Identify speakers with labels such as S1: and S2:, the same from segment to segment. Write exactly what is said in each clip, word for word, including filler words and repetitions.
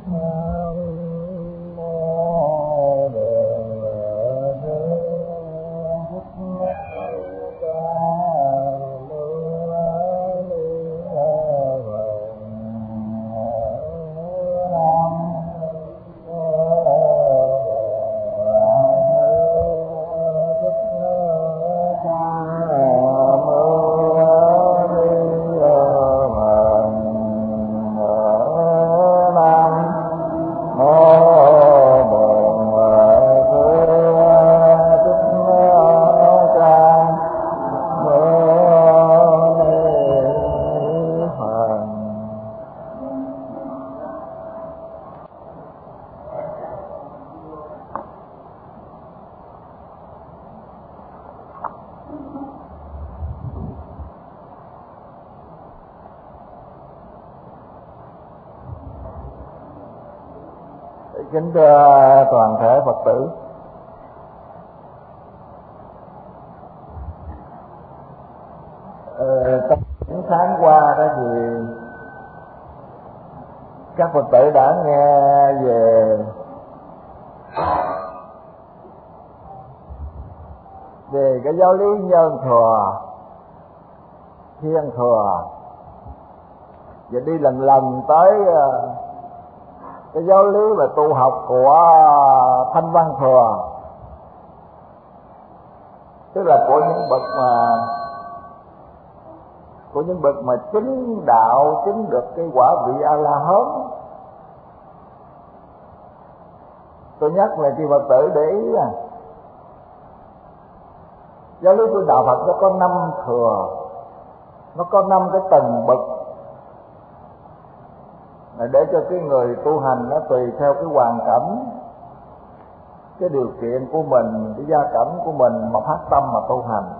S1: Kính thưa toàn thể Phật tử, ờ, trong những tháng qua đó thì các Phật tử đã nghe về về cái giáo lý nhân thừa, thiên thừa, và đi lần lần tới cái giáo lý về tu học của Thanh Văn Thừa, tức là của những bậc mà của những bậc mà chứng đạo, chứng được cái quả vị A La Hán. Tôi nhắc lại cho Phật tử để ý là giáo lý của đạo Phật nó có năm thừa, nó có năm cái tầng bậc, để cho cái người tu hành nó tùy theo cái hoàn cảnh, cái điều kiện của mình, cái gia cảnh của mình mà phát tâm mà tu hành.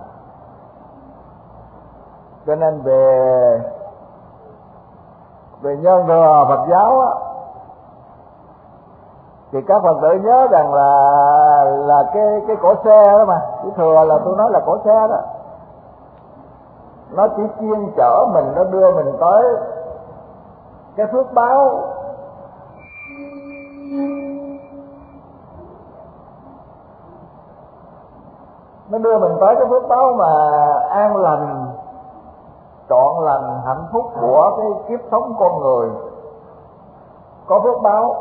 S1: Cho nên về về nhân thừa Phật giáo á, thì các Phật tử nhớ rằng là là cái cái cỗ xe đó mà, cái thừa là tôi nói là cỗ xe đó, nó chỉ chuyên chở mình, nó đưa mình tới cái phước báo nó đưa mình tới cái phước báo mà an lành, trọn lành, hạnh phúc của cái kiếp sống con người, có phước báo.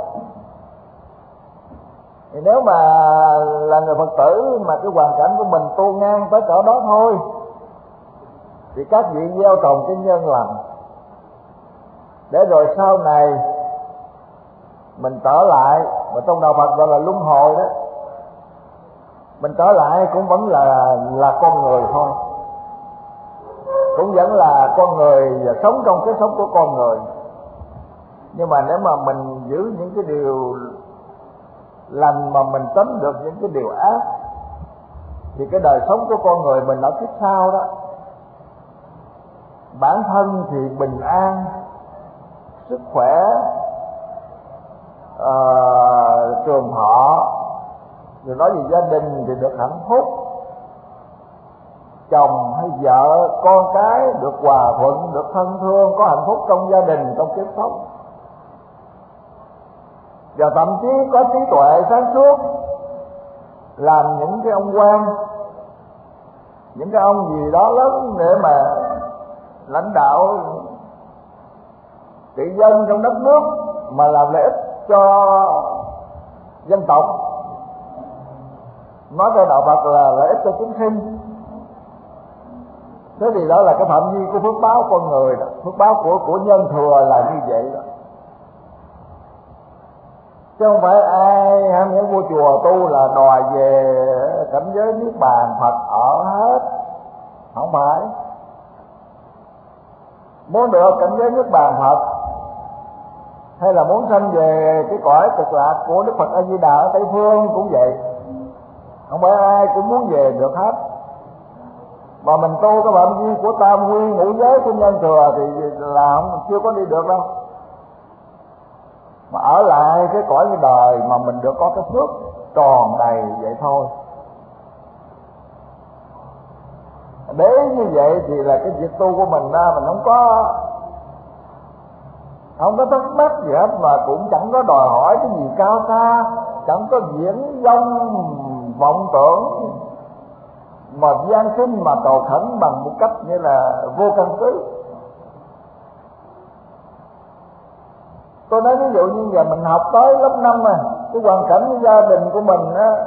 S1: Thì nếu mà là người Phật tử mà cái hoàn cảnh của mình tu ngang tới cỡ đó thôi, thì các vị gieo trồng cái nhân lành, để rồi sau này mình trở lại, mà trong đạo Phật gọi là luân hồi đó, mình trở lại cũng vẫn là là con người thôi, cũng vẫn là con người và sống trong cái sống của con người. Nhưng mà nếu mà mình giữ những cái điều lành mà mình tránh được những cái điều ác, thì cái đời sống của con người mình ở kiếp sau đó, bản thân thì bình an, sức khỏe, uh, trường thọ, rồi nói về gia đình thì được hạnh phúc, chồng hay vợ, con cái được hòa thuận, được thân thương, có hạnh phúc trong gia đình, trong kiếp sống, và thậm chí có trí tuệ sáng suốt, làm những cái ông quan, những cái ông gì đó lớn để mà lãnh đạo trị dân trong đất nước, mà làm lợi ích cho dân tộc. Nói theo đạo Phật là lợi ích cho chúng sinh. Thế thì đó là cái phạm vi của phước báo con người đó, phước báo của của nhân thừa là như vậy đó. Chứ không phải ai ham muốn vô chùa tu là đòi về cảnh giới niết bàn Phật ở hết, không phải. Muốn được cảnh giới niết bàn Phật, hay là muốn sanh về cái cõi cực lạc của Đức Phật A Di Đà ở Tây Phương cũng vậy, không phải ai cũng muốn về được hết. Mà mình tu cái phạm vi của tam nguyên ngũ giới của nhân thừa thì là không, chưa có đi được đâu. Mà ở lại cái cõi cái đời mà mình được có cái phước tròn đầy vậy thôi. Để như vậy thì là cái việc tu của mình ra mình không có không có thắc mắc gì hết, mà cũng chẳng có đòi hỏi cái gì cao xa, chẳng có viễn vông vọng tưởng mà gian sinh mà cầu khẩn bằng một cách như là vô căn cứ. Tôi nói ví dụ như giờ mình học tới lớp năm này, cái hoàn cảnh của gia đình của mình á,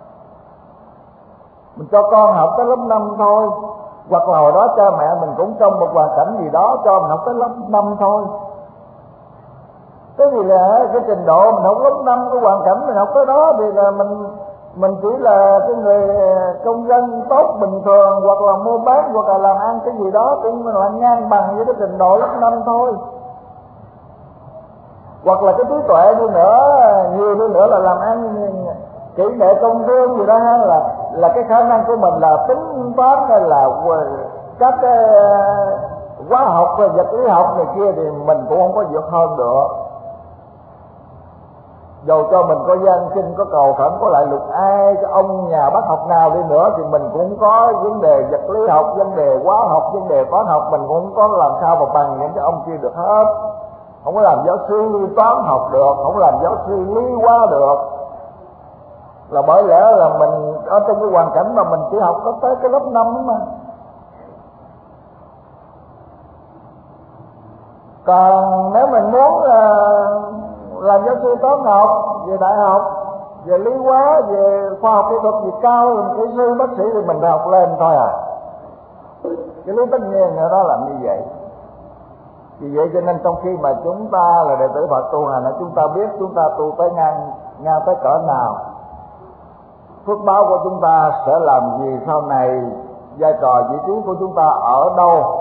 S1: mình cho con học tới lớp năm thôi, hoặc là hồi đó cha mẹ mình cũng trong một hoàn cảnh gì đó cho mình học tới lớp năm thôi. Cái gì là cái trình độ mình học lớp năm, cái hoàn cảnh mình học tới đó thì là mình mình chỉ là cái người công dân tốt bình thường, hoặc là mua bán, hoặc là làm ăn cái gì đó cũng là ngang bằng với cái trình độ lớp năm thôi. Hoặc là cái trí tuệ đi nữa, nhiều đi nữa là làm ăn kỹ nghệ công thương gì đó ha, là là cái khả năng của mình là tính toán hay là các cái hóa học và vật lý học này kia thì mình cũng không có vượt hơn được. Dầu cho mình có gian sinh, có cầu khẩn, có lại lục ai, cái ông nhà bác học nào đi nữa thì mình cũng có vấn đề vật lý học, vấn đề hóa học, vấn đề toán học, mình cũng có làm sao mà bằng những cái ông kia được hết. Không có làm giáo sư toán học được, không làm giáo sư lý hóa được, là bởi lẽ là mình ở trong cái hoàn cảnh mà mình chỉ học có tới cái lớp năm mà. Còn nếu mình muốn uh, làm giáo sư toán học, về đại học, về lý hóa, về khoa học kỹ thuật gì cao, làm kỹ sư bác sĩ thì mình phải học lên thôi à. Cái lý tất nhiên nữa đó là như vậy. Vì vậy cho nên trong khi mà chúng ta là đệ tử Phật tu hành, chúng ta biết chúng ta tu tới ngang ngang tới cỡ nào, phước báo của chúng ta sẽ làm gì sau này, vai trò vị trí của chúng ta ở đâu.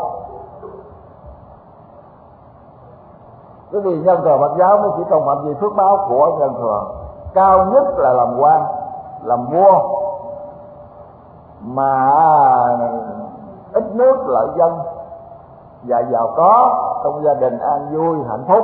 S1: Cái vì nhân thừa Phật giáo mới chỉ trong phạm vi phước báo của nhân thừa. Cao nhất là làm quan, làm vua, mà ít nước lợi dân và giàu có, trong gia đình an vui hạnh phúc.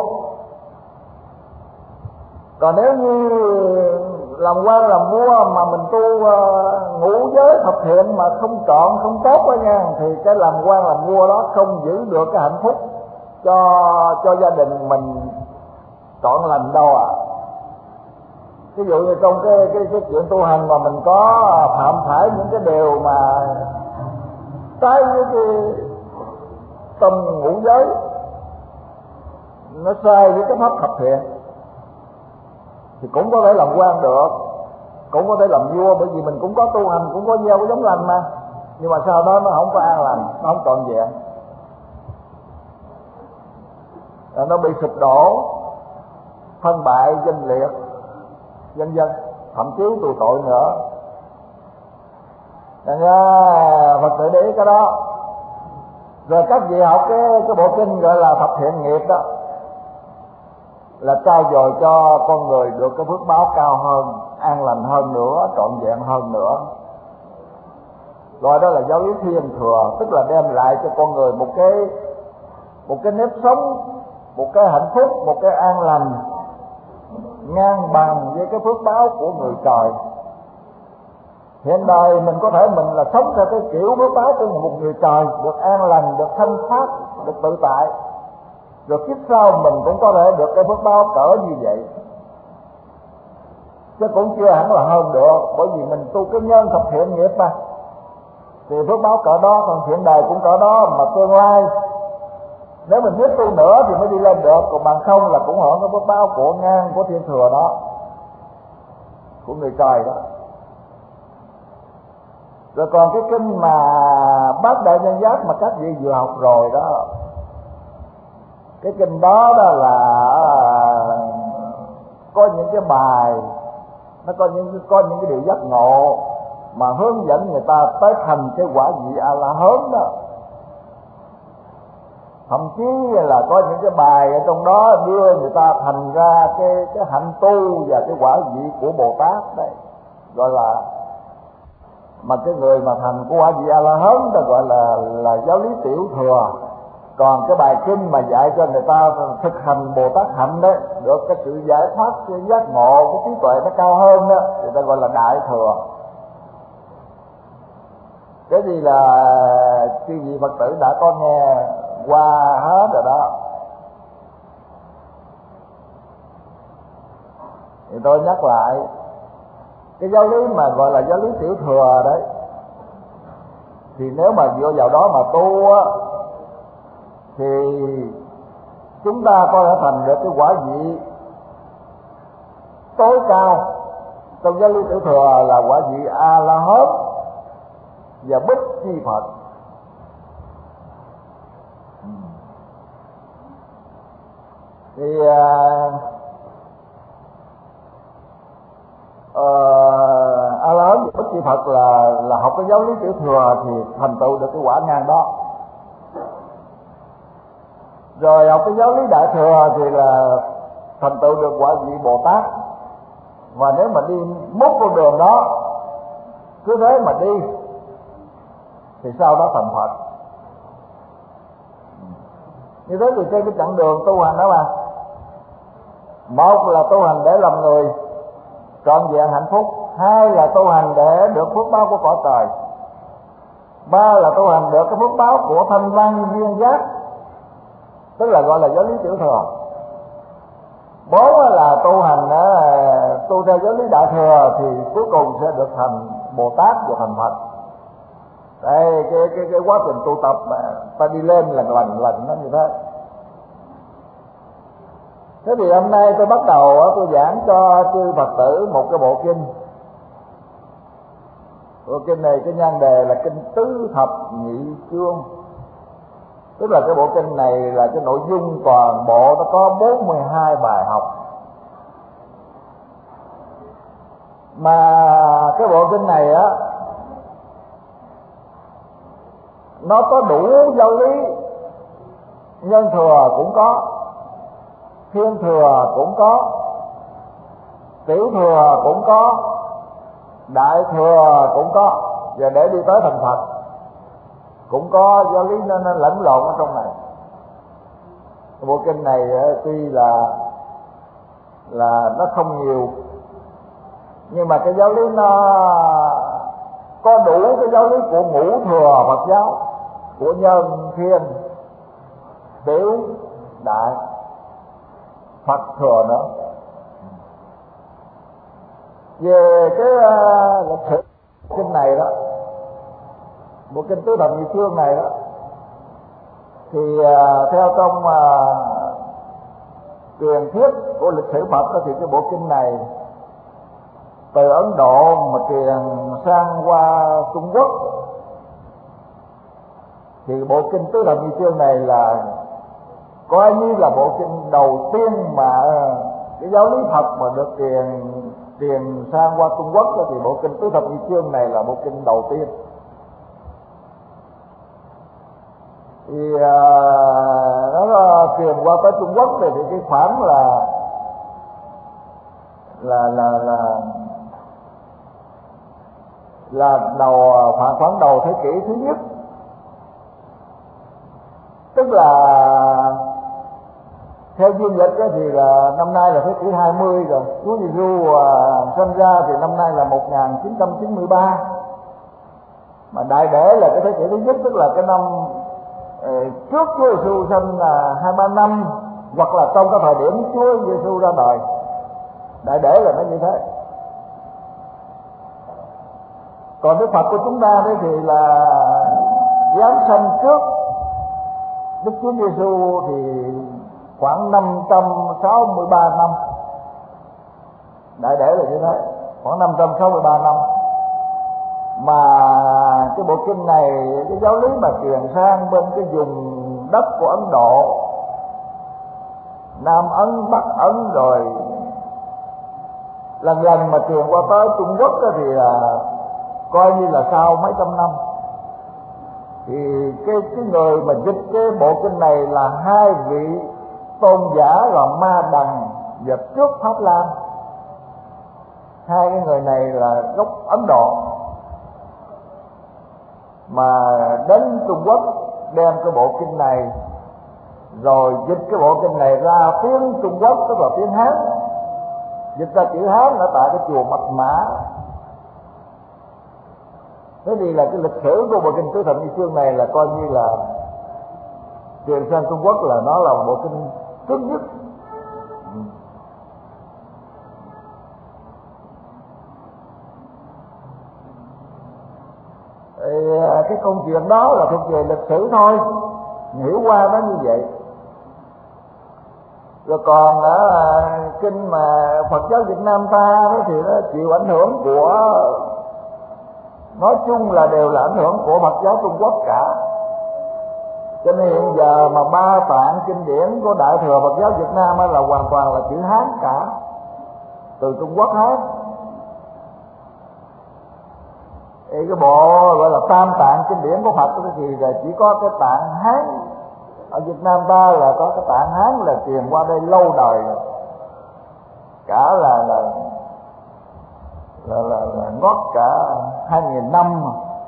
S1: Còn nếu như làm quan làm vua mà mình tu uh, ngũ giới thập thiện mà không trọn không tốt đó nha, thì cái làm quan làm vua đó không giữ được cái hạnh phúc cho cho gia đình mình trọn lành đâu à. Ví dụ như trong cái cái cái chuyện tu hành mà mình có phạm phải những cái điều mà trái với cái tâm ngũ giới, nó sai với cái pháp thập thiện, thì cũng có thể làm quan được, cũng có thể làm vua, bởi vì mình cũng có tu hành, cũng có gieo cái giống lành mà. Nhưng mà sau đó nó không có an lành, nó không trọn vẹn, nó bị sụp đổ, phân bại, danh liệt, vân vân, thậm chí tù tội nữa. Nên Phật tử để ý cái đó. Rồi các vị học cái cái bộ kinh gọi là thập thiện nghiệp đó, là trao dồi cho con người được cái phước báo cao hơn, an lành hơn nữa, trọn vẹn hơn nữa. Gọi đó là giáo lý thiên thừa, tức là đem lại cho con người một cái một cái nếp sống, một cái hạnh phúc, một cái an lành ngang bằng với cái phước báo của người trời. Hiện đời mình có thể mình là sống theo cái kiểu phước báo của một người trời, được an lành, được thanh thoát, được tự tại. Rồi kiếp sau mình cũng có thể được cái phước báo cỡ như vậy, chứ cũng chưa hẳn là hơn được, bởi vì mình tu cái nhân thập thiện nghiệp mà, thì phước báo cỡ đó, còn hiện đời cũng cỡ đó. Mà tương lai nếu mình biết tu nữa thì mới đi lên được, còn bằng không là cũng hưởng cái phước báo của ngang của thiên thừa đó, của người trời đó. Rồi còn cái kinh mà Bát Đại Nhân Giác mà các vị vừa học rồi đó, cái kinh đó đó là có những cái bài, nó có những có những cái điều giác ngộ mà hướng dẫn người ta tới thành cái quả vị A La Hán đó. Thậm chí là có những cái bài ở trong đó đưa người ta thành ra cái cái hạnh tu và cái quả vị của Bồ Tát đấy, gọi là mà cái người mà thành của quả vị A La Hán ta gọi là là giáo lý tiểu thừa. Còn cái bài kinh mà dạy cho người ta thực hành Bồ Tát hạnh đấy, được cái sự giải thoát, cái giác ngộ, cái trí tuệ nó cao hơn đó, người ta gọi là đại thừa. Cái gì là chư vị Phật tử đã có nghe qua hết rồi đó. Thì tôi nhắc lại, cái giáo lý mà gọi là giáo lý tiểu thừa đấy, thì nếu mà dựa vào đó mà tu á, thì chúng ta có thể thành được cái quả vị tối cao trong giáo lý tiểu thừa là quả vị A La Hán và Bích Chi Phật. Thì uh, uh, A La Hán và Bích Chi Phật là là học cái giáo lý tiểu thừa thì thành tựu được cái quả ngang đó. Rồi học cái giáo lý đại thừa thì là thành tựu được quả vị Bồ Tát. Và nếu mà đi mốt con đường đó, cứ thế mà đi, thì sau đó thành Phật. Như thế thì trên cái chặng đường tu hành đó mà, một là tu hành để làm người trọn vẹn hạnh phúc, hai là tu hành để được phước báo của cõi trời, ba là tu hành được cái phước báo của thanh văn duyên giác, tức là gọi là giáo lý tiểu thừa. Bốn là tu hành tu theo giáo lý đại thừa thì cuối cùng sẽ được thành Bồ Tát và thành Phật. Đây cái cái cái quá trình tu tập mà ta đi lên lần lần lần nó như thế. Thế thì hôm nay tôi bắt đầu tôi giảng cho chư Phật tử một cái bộ kinh. Bộ kinh này cái nhan đề là kinh Tứ Thập Nhị Chương. Tức là cái bộ kinh này là cái nội dung toàn bộ nó có bốn mươi hai bài học. Mà cái bộ kinh này á, nó có đủ giáo lý, nhân thừa cũng có, thiên thừa cũng có, tiểu thừa cũng có, đại thừa cũng có, và để đi tới thành Phật cũng có giáo lý nó, nó lẫn lộn ở trong này. Bộ kinh này tuy là là nó không nhiều, nhưng mà cái giáo lý nó có đủ cái giáo lý của ngũ thừa Phật giáo, của nhân thiên, tiểu, đại, Phật thừa nữa. Về cái uh, lịch sử kinh này đó, bộ kinh Tứ Thập Nhị Chương này đó, thì uh, theo trong uh, truyền thuyết của lịch sử Phật đó, thì cái bộ kinh này từ Ấn Độ mà truyền sang qua Trung Quốc, thì bộ kinh Tứ Thập Nhị Chương này là coi như là bộ kinh đầu tiên mà cái giáo lý Phật mà được truyền truyền sang qua Trung Quốc đó, thì bộ kinh Tứ Thập Nhị Chương này là bộ kinh đầu tiên. Thì uh, nó truyền qua tới Trung Quốc thì cái khoảng là là là là là đầu khoảng khoảng đầu thế kỷ thứ nhất, tức là theo dương lịch đó thì là năm nay là thế kỷ hai mươi rồi. Chúa Giêsu uh, sinh ra thì năm nay là một nghìn chín trăm chín mươi ba, mà đại để là cái thế kỷ thứ nhất, tức là cái năm uh, trước Chúa Giêsu sinh là hai ba năm, hoặc là trong cái thời điểm Chúa Giêsu ra đời. Đại để là nó như thế. Còn Đức Phật của chúng ta đấy thì là giáng sanh trước Đức Chúa Giêsu thì khoảng năm trăm sáu mươi ba năm. Đại để là như thế, khoảng năm trăm sáu mươi ba năm. Mà cái bộ kinh này, cái giáo lý mà truyền sang bên cái vùng đất của Ấn Độ, Nam Ấn, Bắc Ấn, rồi lần lần mà truyền qua tới Trung Quốc đó, thì là coi như là sau mấy trăm năm. Thì cái cái người mà dịch cái bộ kinh này là hai vị tôn giả là Ma Đằng và Trước Pháp Lan. Hai cái người này là gốc Ấn Độ, mà đến Trung Quốc đem cái bộ kinh này rồi dịch cái bộ kinh này ra tiếng Trung Quốc, tức là tiếng Hán, dịch ra chữ Hán ở tại cái chùa Mật Mã. Thế thì là cái lịch sử của bộ kinh Tứ Thập Nhị Chương này là coi như là truyền sang Trung Quốc là nó là một bộ kinh trước nhất. cái câu chuyện đó là thuộc về lịch sử thôi, hiểu qua nó như vậy. Rồi còn ở kinh mà Phật giáo Việt Nam ta đó thì nó chịu ảnh hưởng của, nói chung là đều là ảnh hưởng của Phật giáo Trung Quốc cả. Cho nên hiện giờ mà ba tạng kinh điển của Đại thừa Phật giáo Việt Nam là hoàn toàn là chữ Hán cả, từ Trung Quốc hết. Thì cái bộ gọi là tam tạng kinh điển của Phật thì là chỉ có cái tạng Hán. Ở Việt Nam ta là có cái tạng Hán là truyền qua đây lâu đời rồi, cả là là là, là, là ngót cả hai nghìn năm,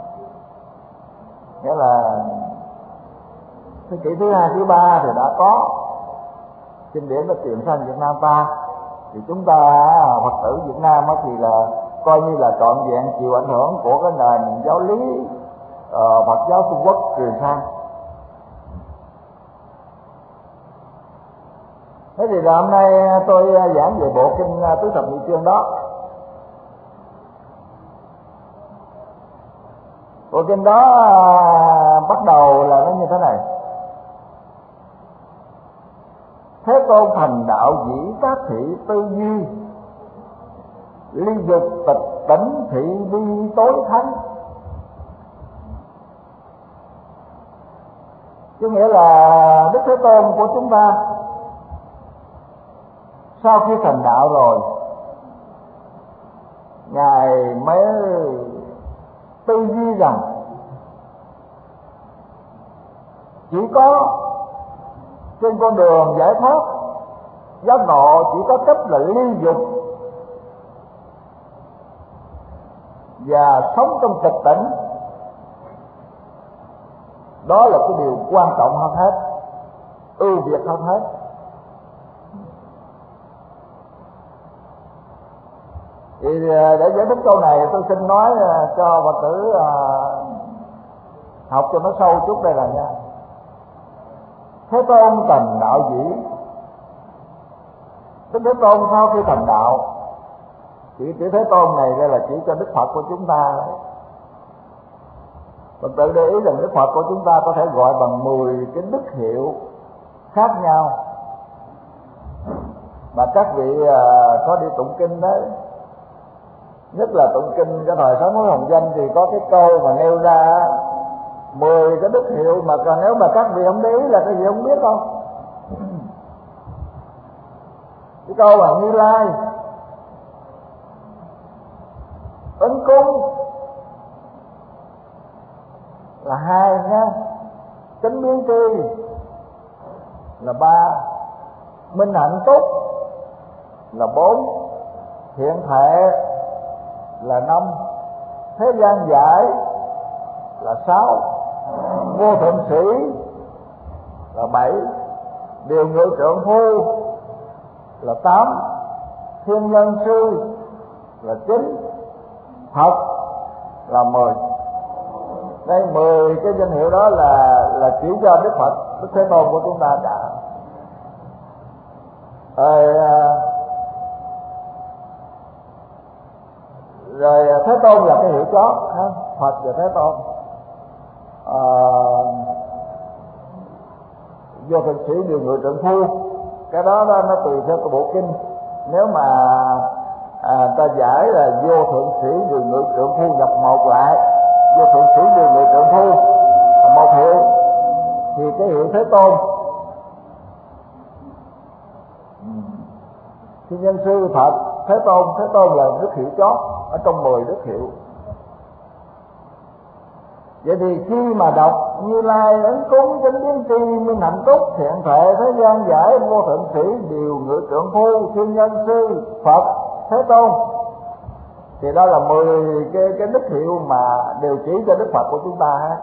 S1: nghĩa là thế kỷ thứ hai thứ ba thì đã có kinh điển đã truyền sang Việt Nam ta. Thì chúng ta Phật tử Việt Nam thì là coi như là trọn vẹn chịu ảnh hưởng của cái nền giáo lý uh, Phật giáo Trung Quốc truyền sang. Thế thì là hôm nay tôi giảng về bộ kinh Tứ Thập Nhị Chương đó. Bộ kinh đó bắt đầu là nó như thế này: Thế Tôn thành đạo dĩ tác thị tư duy, ly dục tịch tỉnh thị vi tối thắng. Có nghĩa là Đức Thế Tôn của chúng ta sau khi thành đạo rồi, Ngài mới tư duy rằng chỉ có trên con đường giải thoát giác ngộ chỉ có cách là ly dục và sống trong tịch tỉnh. Đó là cái điều quan trọng hơn hết, ưu việt hơn hết. Thì để giải thích câu này tôi xin nói cho Phật tử học cho nó sâu chút đây là nha. Thế Tôn thành đạo dĩ, Đức Thế Tôn sau khi thành đạo, chỉ chữ Thế Tôn này đây là chỉ cho Đức Phật của chúng ta. Phật tử để ý rằng Đức Phật của chúng ta có thể gọi bằng mười cái đức hiệu khác nhau mà các vị có đi tụng kinh đấy. Nhất là tụng kinh cái thời Sám Hối Hồng Danh thì có cái câu mà nêu ra mười cái đức hiệu mà còn nếu mà các vị không để ý là cái gì không biết đâu. Cái câu mà Như Lai Ấn Cung là hai nha, Chánh Biến Tri là ba, Minh Hạnh Túc là bốn, Thiện Thệ là năm, Thế Gian Giải là sáu, Vô Thượng Sĩ là bảy, Điều Ngự Trượng Phu là tám, Thiên Nhân Sư là chín, Phật là mười. Đây mười cái danh hiệu đó là là chỉ cho Đức Phật, Đức Thế Tôn của chúng ta cả. Rồi, rồi Thế Tôn là cái hiệu chót, Phật và Thế Tôn. À, Vô Thượng Sĩ Điều Ngự Trượng Phu, cái đó, đó nó tùy theo cái bộ kinh. Nếu mà à, ta giải là Vô Thượng Sĩ Điều Ngự Trượng Phu nhập một lại, Vô Thượng Sĩ Điều Ngự Trượng Phu là một hiệu, thì cái hiệu Thế Tôn. Thiên Nhân Sư, Phật, Thế Tôn, Thế Tôn là đức hiệu chót ở trong mười đức hiệu. Vậy thì khi mà đọc Như Lai Ấn Cúng Chánh Biến Tri Minh Hạnh Túc Thiện Thệ Thế Gian Giải Vô Thượng Sĩ Điều Ngự Trượng Phu Thiên Nhân Sư Phật Thế Tôn, thì đó là mười cái cái đức hiệu mà đều chỉ cho Đức Phật của chúng ta ha.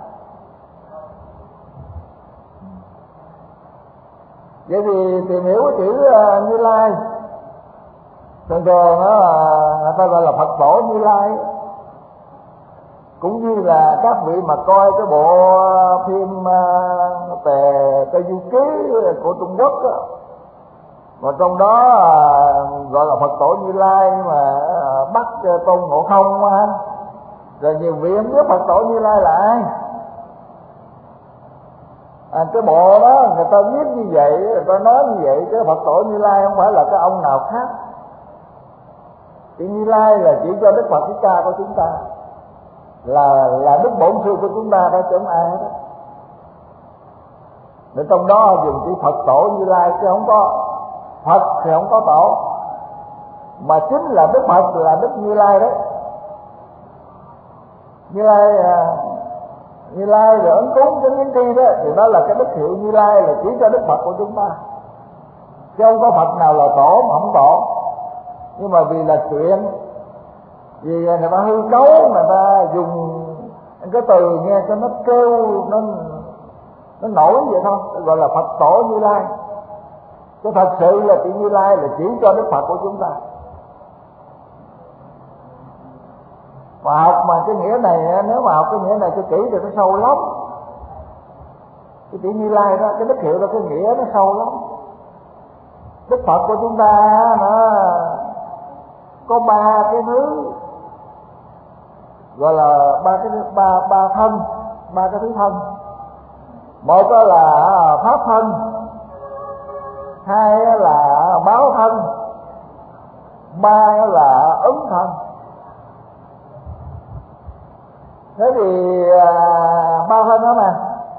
S1: Vậy thì tìm hiểu cái chữ uh, Như Lai thường thường đó là người ta gọi là Phật tổ Như Lai. Cũng như là các vị mà coi cái bộ phim uh, Tề Tây Du Ký của Trung Quốc đó, mà trong đó uh, gọi là Phật tổ Như Lai mà uh, bắt uh, Tôn Ngộ Không á, rồi nhiều vị không biết Phật tổ Như Lai là ai. À, cái bộ đó người ta viết như vậy, người ta nói như vậy, cái Phật tổ Như Lai không phải là cái ông nào khác. Chữ Như Lai là chỉ cho Đức Phật Thích Ca của chúng ta, là là Đức Bổn Sư của chúng ta đó, chứ không ai hết đó. Để trong đó dùng chữ Phật tổ Như Lai, chứ không có Phật thì không có tổ, mà chính là Đức Phật là Đức Như Lai đấy. Như Lai à, Như Lai rồi ấn cúng đến những thi đó, thì đó là cái đức hiệu Như Lai, là chỉ cho Đức Phật của chúng ta, chứ không có Phật nào là tổ mà không tổ. Nhưng mà vì là chuyện, vì người ta hư cấu, người ta dùng cái từ nghe cho nó kêu, nó nó nổi vậy thôi, gọi là Phật tổ Như Lai. Chứ thật sự là chữ Như Lai là chỉ cho Đức Phật của chúng ta. Mà học mà cái nghĩa này, nếu mà học cái nghĩa này cho kỹ thì nó sâu lắm. Cái chữ Như Lai đó, cái đức hiệu đó, cái nghĩa nó sâu lắm. Đức Phật của chúng ta nó có ba cái thứ, gọi là ba cái ba ba thân, ba cái thứ thân. Một đó là pháp thân, hai là báo thân, ba là ứng thân. Thế thì à, ba thân đó mà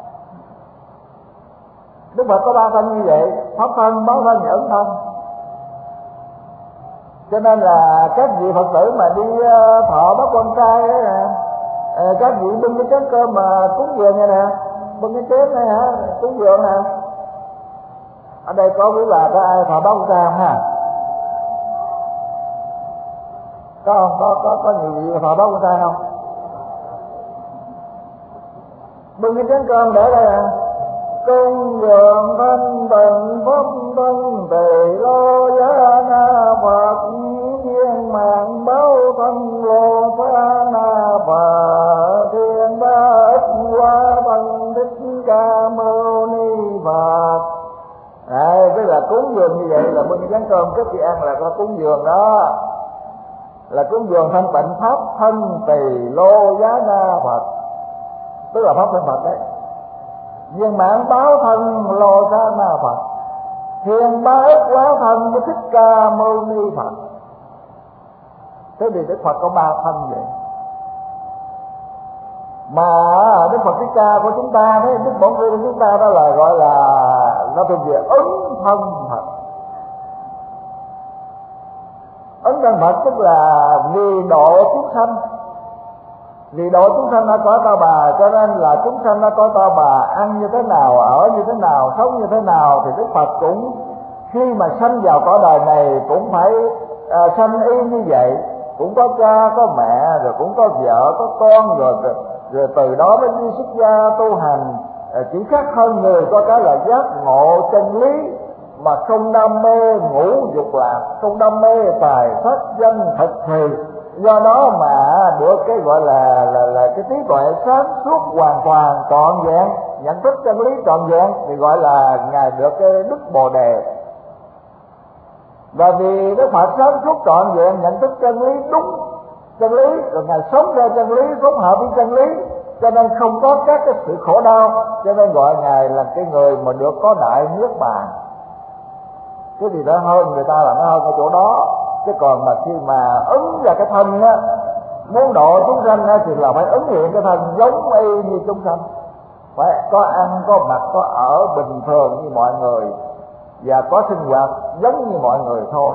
S1: Đức Phật có ba thân như vậy: pháp thân, báo thân và ứng thân. Cho nên là các vị Phật tử mà đi uh, thọ bắt con trai đó nè, uh, các vị bưng cái chén cơm mà cúng dường này nè, bưng cái chén này hả, cúng dường nè. Ở đây có quý bà có ai thọ bắt con trai không ha? Có không? Có có có nhiều vị thọ bắt con trai không? Bưng cái chén cơm để đây nè: cung dường thanh tịnh pháp thân tỳ lô giá na Phật, viên mạng báo thân lô pha na Phật, thiên ba ích qua thân Thích Ca Mâu Ni Phật. Đấy, tức là cúng dường như vậy là bưng cái chén cơm trước khi ăn là có cúng dường đó, là cúng dường thanh tịnh pháp thân tỳ lô giá na Phật, tức là pháp thân Phật đấy. Viên mãn báo thân lô sa na Phật, thiên ba ức quá thân với Thích Ca Mâu Ni Phật. Thế thì Đức Phật có ba thân vậy. Mà Đức Phật Thích Ca của chúng ta đấy, Đức Bổn Sư của chúng ta đó là gọi là nó thuộc về ứng thân Phật. Ứng thân Phật tức là vì độ chúng sanh. Vì độ chúng sanh ở cõi Ta Bà, cho nên là chúng sanh ở cõi Ta Bà ăn như thế nào, ở như thế nào, sống như thế nào, thì Đức Phật cũng khi mà sanh vào cõi đời này cũng phải à, sanh y như vậy, cũng có cha có mẹ, rồi cũng có vợ có con, rồi rồi từ đó mới đi xuất gia tu hành. À, chỉ khác hơn người có cái là giác ngộ chân lý, mà không đam mê ngũ dục lạc, không đam mê tài sắc danh thực thì, do đó mà được cái gọi là là là cái trí tuệ sáng suốt hoàn toàn trọn vẹn, nhận thức chân lý trọn vẹn, thì gọi là ngài được cái đức Bồ Đề. Và vì Đức Phật sáng suốt trọn vẹn, nhận thức chân lý đúng chân lý, rồi ngài sống ra chân lý, sống hợp với chân lý, cho nên không có các cái sự khổ đau, cho nên gọi ngài là cái người mà được có đại niết bàn. Cái gì đó hơn người ta là nó hơn ở chỗ đó. Chứ còn mà khi mà ứng ra cái thân á, muốn độ chúng sanh á, thì là phải ứng hiện cái thân giống y như chúng sanh, phải có ăn, có mặc, có ở bình thường như mọi người, và có sinh hoạt giống như mọi người thôi.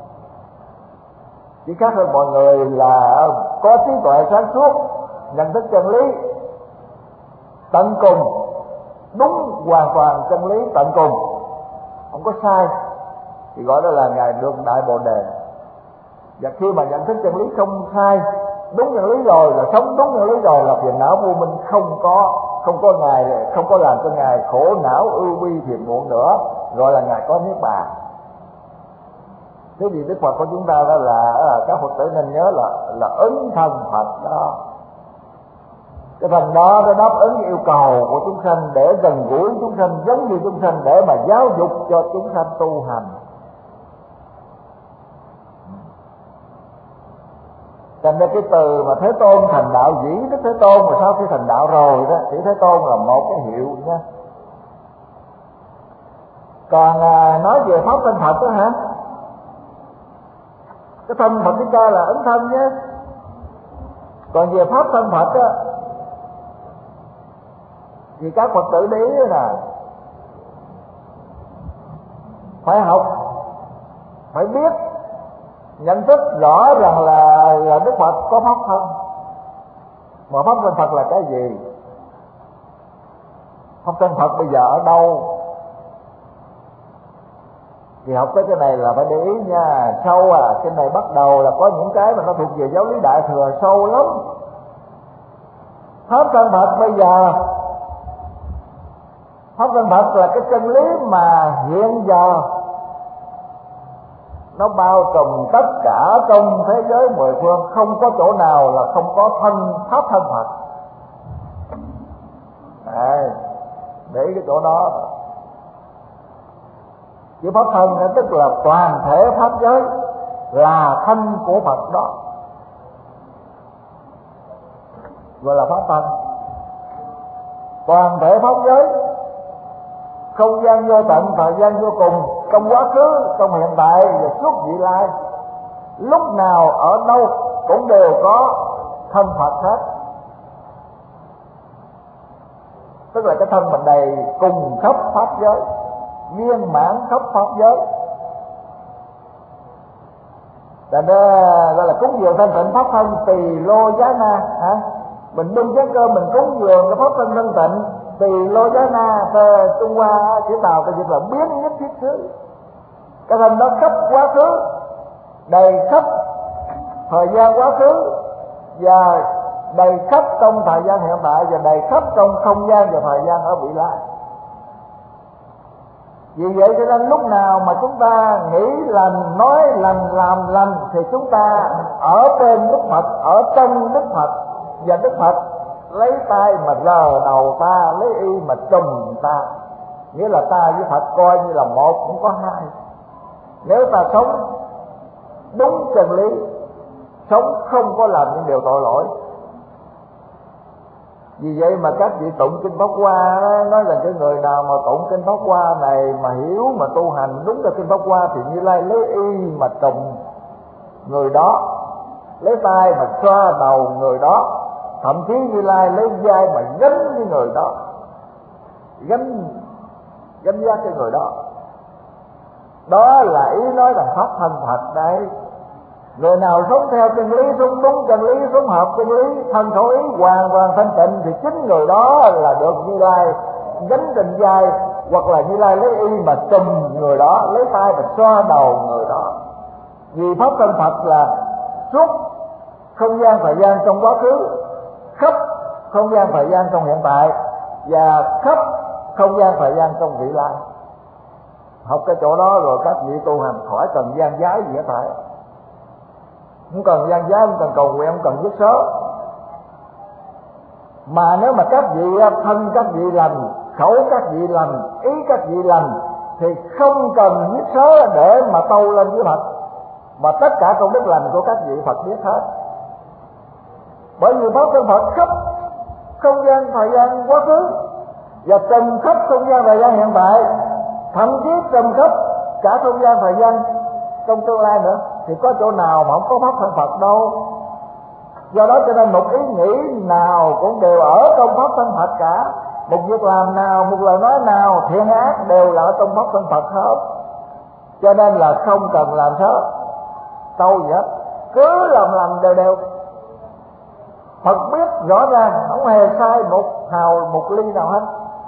S1: Chỉ khác hơn mọi người là có trí tuệ sáng suốt, nhận thức chân lý tận cùng, đúng hoàn toàn chân lý tận cùng, không có sai, thì gọi đó là ngài được đại Bồ Đề. Và khi mà nhận thức chân lý không sai, đúng chân lý rồi, là sống đúng chân lý rồi, là phiền não vô minh không có, không có ngài, không có làm cho ngài khổ não ưu bi phiền muộn nữa, gọi là ngài có niết bàn. Thế thì Đức Phật của chúng ta đó là, là các Phật tử nên nhớ là là ứng thân Phật đó. Cái phần đó nó đáp ứng yêu cầu của chúng sanh để gần gũi chúng sanh, giống như chúng sanh, để mà giáo dục cho chúng sanh tu hành. Cho nên cái từ mà Thế Tôn thành đạo, dĩ Đức Thế Tôn mà sau khi thành đạo rồi đó, thì Thế Tôn là một cái hiệu nha. Còn à, nói về pháp thân Phật đó hả? Cái thân Phật chúng ta là ứng thân nhé. Còn về pháp thân Phật á, thì các Phật tử để ý nè, phải học, phải biết, nhận thức rõ rằng là, là Đức Phật có pháp thân. Mà pháp thân Phật là cái gì? Pháp thân Phật bây giờ ở đâu? Thì học tới cái này là phải để ý nha. Sâu à, cái này bắt đầu là có những cái mà nó thuộc về giáo lý Đại Thừa sâu lắm. Pháp thân Phật bây giờ, pháp thân Phật là cái chân lý mà hiện giờ nó bao trùm tất cả trong thế giới mười phương, không có chỗ nào là không có thân pháp thân Phật. Đấy, để cái chỗ đó. Chữ pháp thân tức là toàn thể pháp giới là thân của Phật đó, gọi là pháp thân. Toàn thể pháp giới, không gian vô tận, thời gian vô cùng, trong quá khứ, trong hiện tại và suốt vị lai, lúc nào ở đâu cũng đều có thân Phật hết. Tức là cái thân mình đầy cùng khắp pháp giới, viên mãn khắp pháp giới. Thành ra gọi là cúng dường thanh tịnh pháp thân tỳ lô giá na hả? Mình bưng chén cơm mình cúng dường cái pháp thân thanh tịnh tỳ lô giá na, Trung Hoa chữ Tàu ta dịch là biến nhất thiết xứ. Cái thân đó khắp quá khứ, đầy khắp thời gian quá khứ, và đầy khắp trong thời gian hiện tại, và đầy khắp trong không gian và thời gian ở vị lai. Vì vậy cho nên lúc nào mà chúng ta nghĩ lành, nói lành, làm lành thì chúng ta ở bên Đức Phật, ở trong Đức Phật, và Đức Phật lấy tay mà rờ đầu ta, lấy y mà trùm ta. Nghĩa là ta với Phật coi như là một, cũng có hai. Nếu ta sống đúng chân lý, sống không có làm những điều tội lỗi. Vì vậy mà các vị tụng kinh Pháp Hoa nói rằng cái người nào mà tụng kinh Pháp Hoa này mà hiểu mà tu hành đúng là kinh Pháp Hoa thì Như Lai lấy y mà trùm người đó, lấy tay mà xoa đầu người đó, thậm chí Như Lai lấy vai mà gánh với người đó, gánh gánh vác cái người đó. Đó là ý nói rằng pháp thân Phật đấy. Người nào sống theo chân lý, sống đúng chân lý, sống hợp chân lý, thân khẩu ý hoàn toàn thanh tịnh thì chính người đó là được Như Lai gánh trên vai, hoặc là Như Lai lấy y mà trùm người đó, lấy tay mà xoa đầu người đó. Vì pháp thân Phật là suốt không gian thời gian trong quá khứ, khắp không gian thời gian trong hiện tại, và khắp không gian thời gian trong vị lai. Học cái chỗ đó rồi các vị tu hành khỏi cần gian giáo gì hết thảy. Không cần gian giáo, không cần cầu nguyện, không cần viết số. Mà nếu mà các vị thân các vị lành, khẩu các vị lành, ý các vị lành thì không cần viết số để mà tâu lên với Phật, mà tất cả công đức lành của các vị Phật biết hết. Bởi vì pháp thân Phật khắp không gian thời gian quá khứ, và trùm khắp không gian thời gian hiện tại, thậm chí trùm khắp cả không gian thời gian trong tương lai nữa, thì có chỗ nào mà không có pháp thân Phật đâu. Do đó cho nên một ý nghĩ nào cũng đều ở trong pháp thân Phật cả, một việc làm nào, một lời nói nào, thiện ác đều là ở trong pháp thân Phật hết. Cho nên là không cần làm sao tâu gì hết, cứ làm làm đều đều. Phật biết rõ ràng, không hề sai một hào một ly nào hết.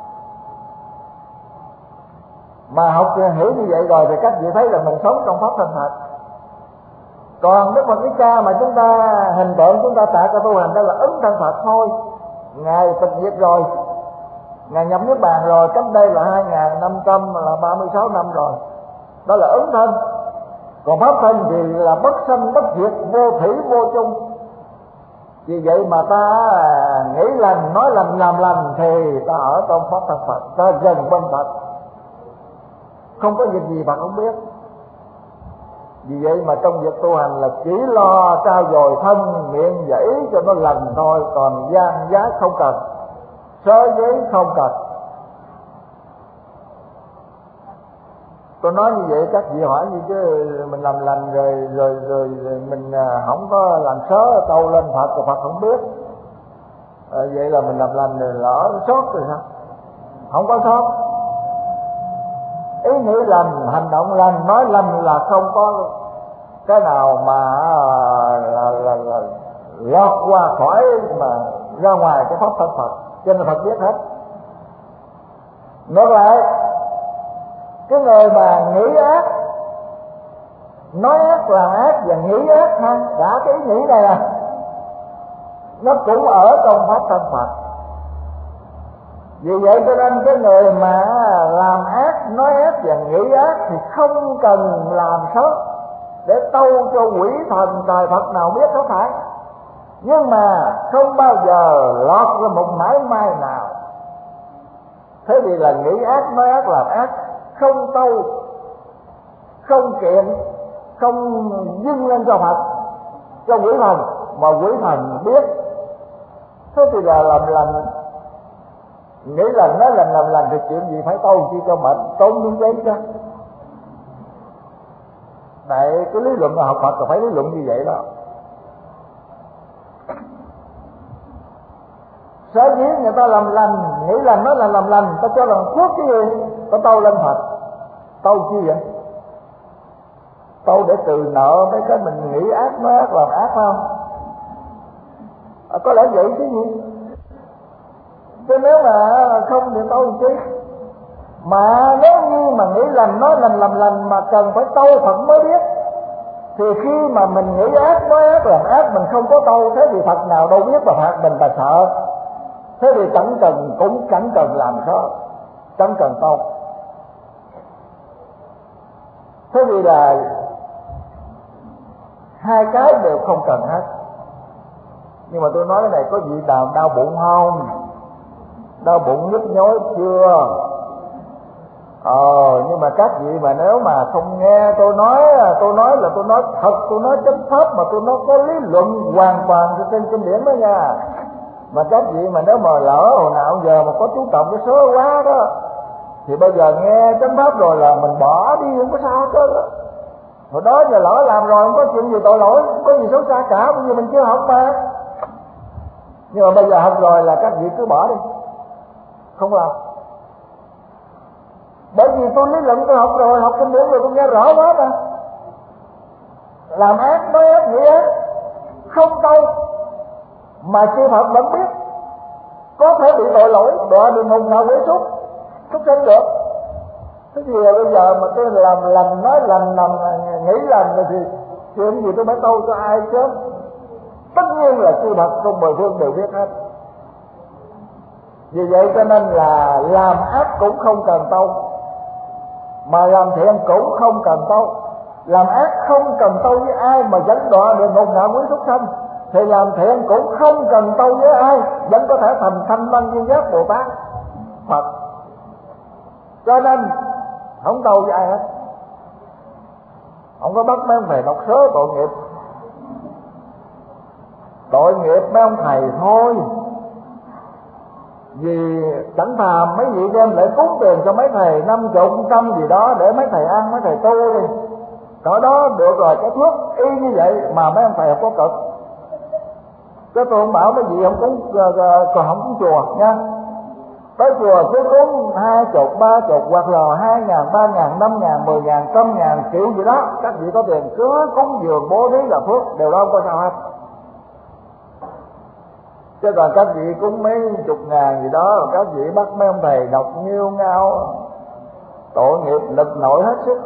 S1: Mà học hiểu như vậy rồi thì các vị thấy là mình sống trong pháp thân Phật. Còn Đức Phật Thích Ca mà chúng ta hình tượng chúng ta tạ ca tu hành đó là ứng thân Phật thôi. Ngài tịch diệt rồi, Ngài nhập Niết Bàn rồi, cách đây là hai nghìn năm trăm là ba mươi sáu năm rồi. Đó là ứng thân. Còn pháp thân thì là bất sanh bất diệt, vô thủy vô chung. Vì vậy mà ta nghĩ lành, nói lành, làm lành thì ta ở trong pháp thân Phật, ta gần bên Phật. Không có việc gì Phật không biết. Vì vậy mà trong việc tu hành là chỉ lo trao dồi thân, miệng và ý cho nó lành thôi. Còn gian giá không cần, sớ giấy không cần. Tôi nói như vậy các vị hỏi như chứ mình làm lành rồi rồi rồi, rồi mình không có làm sớ tâu lên Phật rồi Phật không biết. À, vậy là mình làm lành rồi lỡ sót rồi sao? Không có sót. Ý nghĩ lành, hành động lành, nói lành là không có cái nào mà là, là, là lọt qua khỏi mà ra ngoài cái pháp thân Phật. Cho nên Phật biết hết. Ngược lại, cái người mà nghĩ ác, nói ác, làm ác và nghĩ ác ha, cả cái ý nghĩ này là nó cũng ở trong pháp thân Phật. Vì vậy cho nên cái người mà làm ác, nói ác và nghĩ ác thì không cần làm sớm để tâu cho quỷ thần trời Phật nào biết có phải. Nhưng mà không bao giờ lọt ra một mãi may nào. Thế thì là nghĩ ác, nói ác, làm ác, không tâu, không kiện, không dâng lên cho Phật, cho quỷ thần, mà quỷ thần biết. Thế thì là làm lành. Nghĩ là nói là làm lành thì chuyện gì phải tâu chi cho mệt, tốn những giấy chứ. Tại cái lý luận học Phật là phải lý luận như vậy đó. Sở dĩ người ta làm lành, nghĩ là nó là làm lành, ta cho rằng phước cái gì, ta tâu lên Phật. Tâu chi vậy? Tâu để trừ nợ mấy cái mình nghĩ ác, nói ác, làm ác không? À, có lẽ vậy chứ gì? Chứ nếu mà không thì tâu chi? Mà nếu như mà nghĩ lành, nói lành, làm lành mà cần phải tâu Phật mới biết, thì khi mà mình nghĩ ác, nói ác, làm ác mình không có tâu, thế thì Phật nào đâu biết mà phạt mình bà sợ. Thế thì chẳng cần, cũng chẳng cần làm sao, chẳng cần tâu. Thế thì là hai cái đều không cần hết. Nhưng mà tôi nói cái này có gì nào đau bụng không? Đau bụng nhức nhối chưa? Ờ, nhưng mà các vị mà nếu mà không nghe tôi nói, tôi nói là tôi nói thật, tôi nói chánh pháp mà tôi nói có lý luận hoàn toàn trên kinh điển đó nha. Mà các vị mà nếu mà lỡ hồi nào giờ mà có chú trọng cái số quá đó, thì bây giờ nghe chánh pháp rồi là mình bỏ đi không có sao chứ. Hồi đó giờ lỡ làm rồi không có chuyện gì tội lỗi, không có gì xấu xa cả, bởi vì mình chưa học mà. Nhưng mà bây giờ học rồi là các vị cứ bỏ đi, không làm. Bởi vì tôi lý luận tôi học rồi, học kinh điển rồi tôi nghe rõ quá mà. Làm ác, nói ác, nghĩ ác, không tâu mà chư Phật vẫn biết, có thể bị tội lỗi, đọa địa ngục nào quỷ súc, súc sanh được. Thế thì bây giờ mà tôi làm lành, nói lành, làm nghĩ lành thì chuyện gì tôi phải tâu cho ai chứ? Tất nhiên là chư Phật trong mười phương đều biết hết. Vì vậy cho nên là làm ác cũng không cần tâu, mà làm thiện cũng không cần tâu. Làm ác không cần tâu với ai mà vẫn đọa địa ngục ngạ quỷ súc sanh, thì làm thiện cũng không cần tâu với ai vẫn có thể thành Thanh Văn Duyên Giác Bồ Tát Phật. Cho nên không tâu với ai hết. Không có bắt mấy ông thầy đọc sớ tội nghiệp, tội nghiệp mấy ông thầy thôi. Vì chẳng thà mấy vị đem lại cúng tiền cho mấy thầy năm chục trăm gì đó để mấy thầy ăn, mấy thầy tu đi, cỡ đó được rồi. Cái thuốc y như vậy mà mấy ông thầy không có cực. Chứ tôi không bảo mấy vị không cúng, còn không cúng chùa nha. Tới chùa cứ cúng hai chục, ba chục, hoặc là hai ngàn, ba ngàn, năm ngàn, mười ngàn, trăm ngàn, triệu gì đó. Các vị có tiền cứ cúng dường bố thí là phước, đều đó không có sao hết. Chứ còn các vị cúng mấy chục ngàn gì đó, các vị bắt mấy ông thầy đọc nhiêu ngao, tội nghiệp lực nổi hết sức,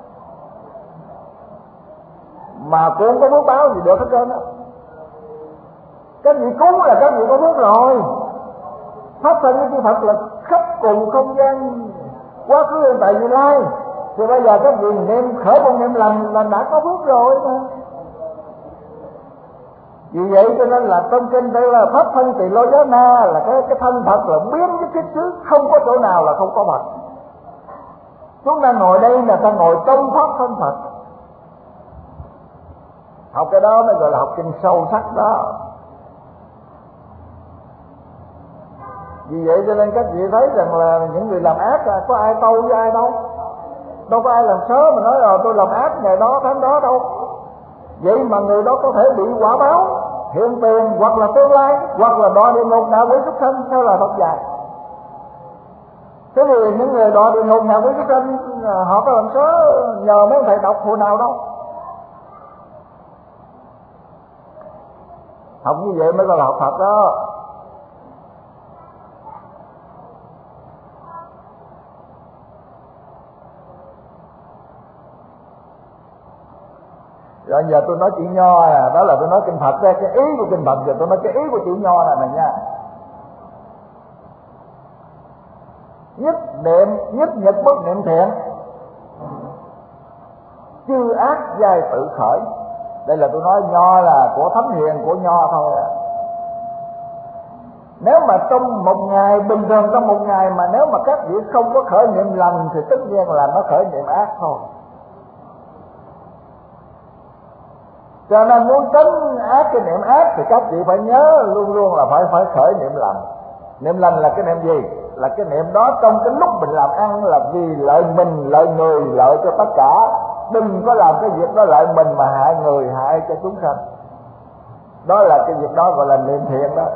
S1: mà cũng không có phước báo gì được hết trơn á. Các vị cúng là các vị có phước rồi. Pháp thân của chư Phật là khắp cùng không gian quá khứ hiện tại vị lai, thì bây giờ các vị niệm khởi một niệm lành là đã có phước rồi mà. Vì vậy cho nên là trong kinh đây là pháp thân tỳ lô giá na, là cái cái thân Phật là biến với kiết xứ, không có chỗ nào là không có Phật. Chúng ta ngồi đây là ta ngồi trong pháp thân Phật. Học cái đó mới gọi là học kinh sâu sắc đó. Vì vậy cho nên các vị thấy rằng là những người làm ác là có ai tâu với ai đâu. đâu có ai làm sớ mà nói là tôi làm ác ngày đó tháng đó đâu. Vậy mà người đó có thể bị quả báo hiện tiền, hoặc là tương lai, hoặc là đọa địa ngục ngạ quỷ súc sanh theo lời Phật dạy. Thế thì những người đọa địa ngục ngạ quỷ súc sanh họ có làm sớ nhờ mấy thầy đọc phụ nào đâu. Học như vậy mới là học Phật đó. Rồi giờ tôi nói chuyện nho à, đó là tôi nói kinh Phật đó, cái ý của kinh Phật, giờ tôi nói cái ý của chữ nho này này nha. Nhất niệm, nhất nhật bất niệm thiện, chư ác giai tự khởi. Đây là tôi nói nho là của thánh hiền của nho thôi à. Nếu mà trong một ngày, bình thường trong một ngày mà nếu mà các vị không có khởi niệm lành thì tất nhiên là nó khởi niệm ác thôi. Cho nên muốn tránh ác cái niệm ác thì các vị phải nhớ luôn luôn là phải phải khởi niệm lành. Niệm lành là cái niệm gì? Là cái niệm đó trong cái lúc mình làm ăn là vì lợi mình, lợi người, lợi cho tất cả. Đừng có làm cái việc đó lợi mình mà hại người, hại cho chúng sanh. Đó là cái việc đó gọi là niệm thiện đó.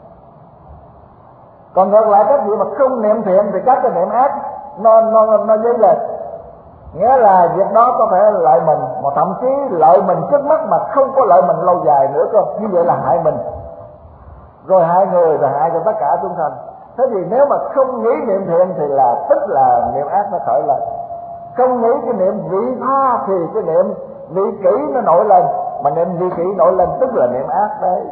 S1: Còn ngược lại các vị mà không niệm thiện thì các cái niệm ác nó nó nó dấy lên. Nghĩa là việc đó có thể lợi mình, mà thậm chí lợi mình trước mắt mà không có lợi mình lâu dài nữa cơ. Như vậy là hại mình, rồi hại người, rồi hại cho tất cả chúng sanh. Thế thì nếu mà không nghĩ niệm thiện thì là tức là niệm ác nó khởi lên. Không nghĩ cái niệm vị tha thì cái niệm vị kỷ nó nổi lên. Mà niệm vị kỷ nổi lên tức là niệm ác đấy.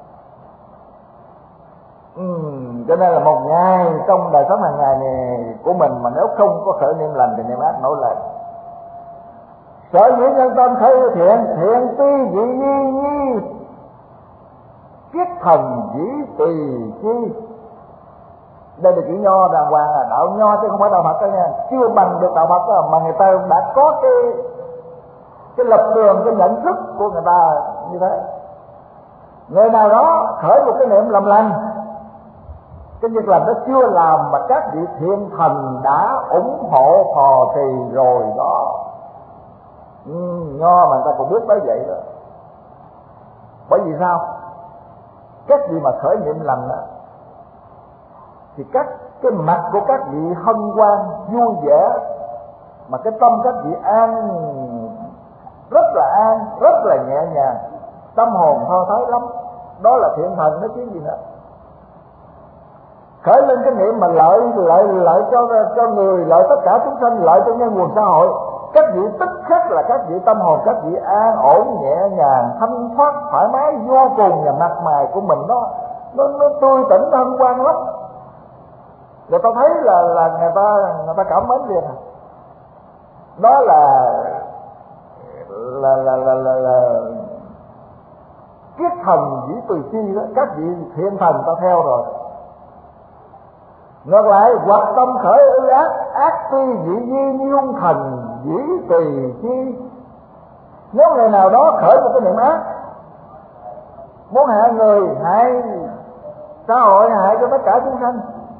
S1: Uhm, cho nên là một ngày trong đời sống hàng ngày này của mình mà nếu không có khởi niệm lành thì niệm ác nổi lên. Sở dĩ nhân tâm khởi thiện, thiện tuy dị nhi nhi, kiết thần dĩ tùy chi. Đây là chữ nho đàng hoàng à, đạo nho chứ không phải đạo Phật đó nha. Chưa bằng được đạo Phật đó, mà người ta đã có cái cái lập trường, cái nhận thức của người ta như thế. Người nào đó khởi một cái niệm làm lành, cái việc làm đó chưa làm mà các vị thiên thần đã ủng hộ phò trì rồi đó. Ừ, nho mà người ta cũng biết tới vậy đó. Bởi vì sao? Các vị mà khởi niệm lành đó thì các cái mặt của các vị hân hoan vui vẻ, mà cái tâm các vị an, rất là an, rất là nhẹ nhàng, tâm hồn thơ thái lắm. Đó là thiện thần đó chứ gì nữa. Khởi lên cái niệm mà lợi lợi lợi cho cho người, lợi tất cả chúng sanh, lợi cho nhân quần xã hội, các vị tức khắc là các vị tâm hồn các vị an ổn, nhẹ nhàng, thanh thoát, thoải mái vô cùng, và mặt mày của mình nó nó nó tươi tỉnh hân hoan lắm. Người ta thấy là là người ta người ta cảm mến liền. Đó là là là là là, là kiết thần dĩ tùy chi đó, các vị thiện thần ta theo rồi. Ngược lại, hoặc tâm khởi ư ác, ác tuy dĩ nhi như hung thần dĩ tùy chi. Nếu người nào đó khởi một cái niệm ác, muốn hại người, hại xã hội, hại cho tất cả chúng sanh,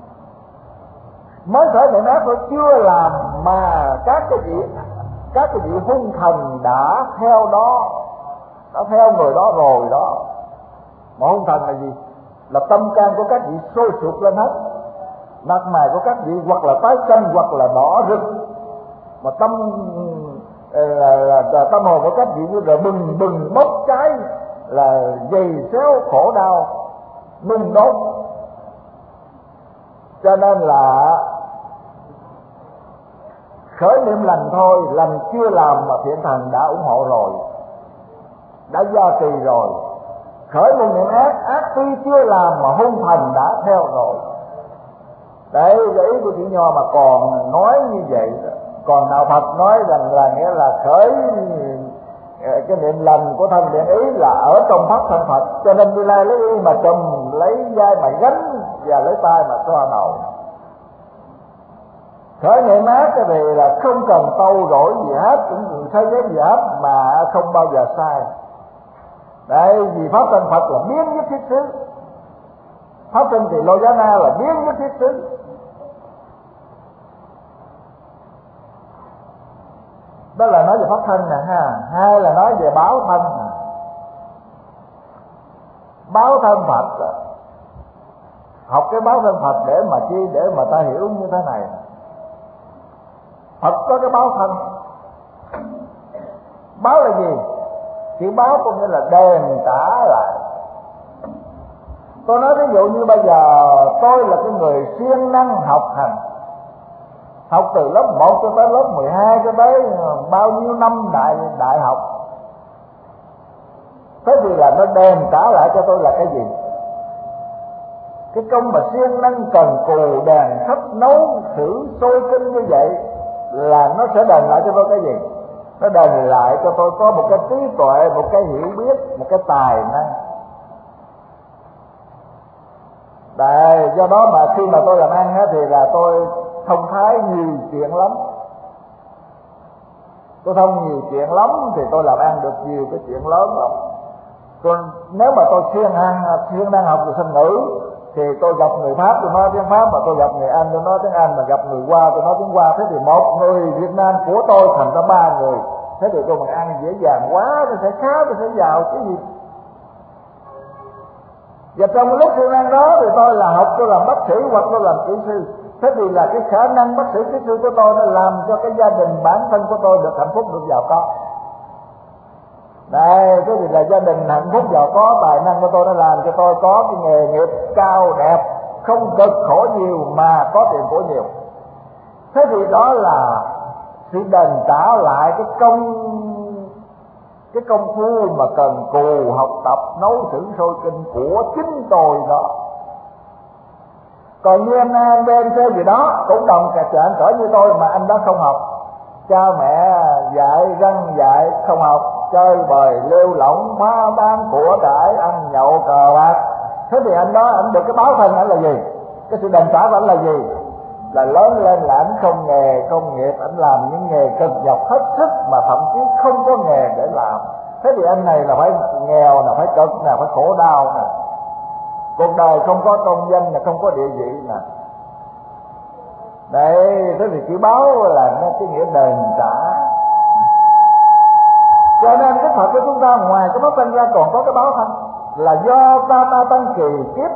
S1: mới khởi niệm ác thôi, chưa làm mà các cái vị các cái vị hung thần đã theo đó, đã theo người đó rồi đó. Mà hung thần là gì? Là tâm can của các vị sôi sục lên hết, mặt mày của các vị hoặc là tái xanh hoặc là đỏ rực, mà tâm là, là, là tâm hồn của các vị như là bừng bừng bốc cháy, là dày xéo khổ đau nung đốt. Cho nên là khởi niệm lành thôi, lành chưa làm mà thiện thần đã ủng hộ rồi, đã gia trì rồi. Khởi một niệm ác, ác tuy chưa làm mà hung thần đã theo rồi. Đấy, cái ý của chữ nho mà còn nói như vậy. Còn đạo Phật nói rằng là nghĩa là khởi cái niệm lành của thân điện ý là ở trong pháp thân Phật, cho nên Như Lai lấy y mà trùm, lấy vai mà gánh, và lấy tay mà xoa đầu. Khởi niệm ác thì là không cần tâu rỗi gì hết, cũng thấy cái gì hết, mà không bao giờ sai. Đấy, vì pháp thân Phật là biến nhất thiết xứ, pháp thân thì Lô Giá Na là biến nhất thiết xứ. Đó là nói về pháp thân nè ha. Hai là nói về báo thân nè. Báo thân Phật, học cái báo thân Phật để mà chi? Để mà ta hiểu như thế này. Phật có cái báo thân. Báo là gì? Chữ báo có nghĩa là đền trả lại. Tôi nói ví dụ như bây giờ tôi là cái người siêng năng học hành, học từ lớp một cho tới lớp mười hai, cho tới bao nhiêu năm đại đại học. Thế thì là nó đền trả lại cho tôi là cái gì? Cái công mà siêng năng cần cù đàn khắp nấu sử sôi kinh như vậy là nó sẽ đền lại cho tôi cái gì? Nó đền lại cho tôi có một cái trí tuệ, một cái hiểu biết, một cái tài năng. Đấy, do đó mà khi mà tôi làm ăn á, thì là tôi thông thái nhiều chuyện lắm. Tôi thông nhiều chuyện lắm thì tôi làm ăn được nhiều cái chuyện lớn lắm. Còn nếu mà tôi siêng năng siêng năng học về sanh ngữ thì tôi gặp người Pháp tôi nói tiếng Pháp, mà tôi gặp người Anh tôi nói tiếng Anh, mà gặp người Hoa tôi nói tiếng Hoa. Thế thì một người Việt Nam của tôi thành ra ba người. Thế thì tôi mà ăn dễ dàng quá, tôi sẽ khá, tôi sẽ giàu cái gì. Và trong lúc siêng năng đó thì tôi là học, tôi làm bác sĩ hoặc tôi làm kỹ sư. Thế thì là cái khả năng bác sĩ kỹ sư của tôi nó làm cho cái gia đình bản thân của tôi được hạnh phúc, được giàu có. Đây, thế thì là gia đình hạnh phúc giàu có, tài năng của tôi nó làm cho tôi có cái nghề nghiệp cao đẹp, không cực khổ nhiều mà có tiền của nhiều. Thế thì đó là sự đền trả lại cái công cái công phu mà cần cù học tập nấu sử sôi kinh của chính tôi đó. Còn như anh A, anh B, anh C gì đó cũng đồng cả trạng cỡ như tôi mà anh đó không học, cha mẹ dạy răng dạy không học, chơi bời lêu lỏng phá bán của cải, ăn nhậu cờ bạc. Thế thì anh đó anh được cái báo thân anh là gì? Cái sự đền trả của anh là gì? Là lớn lên là anh không nghề không nghiệp, anh làm những nghề cực nhọc hết sức mà thậm chí không có nghề để làm. Thế thì anh này là phải nghèo nè, phải cực nè, phải khổ đau nè, cuộc đời không có công danh nè, không có địa vị nè. Đấy, thế thì chữ báo là nó cái nghĩa đền trả. Cho nên cái Phật của chúng ta ngoài cái báo thân ra còn có cái báo thân, là do ta ma tăng kỳ kiếp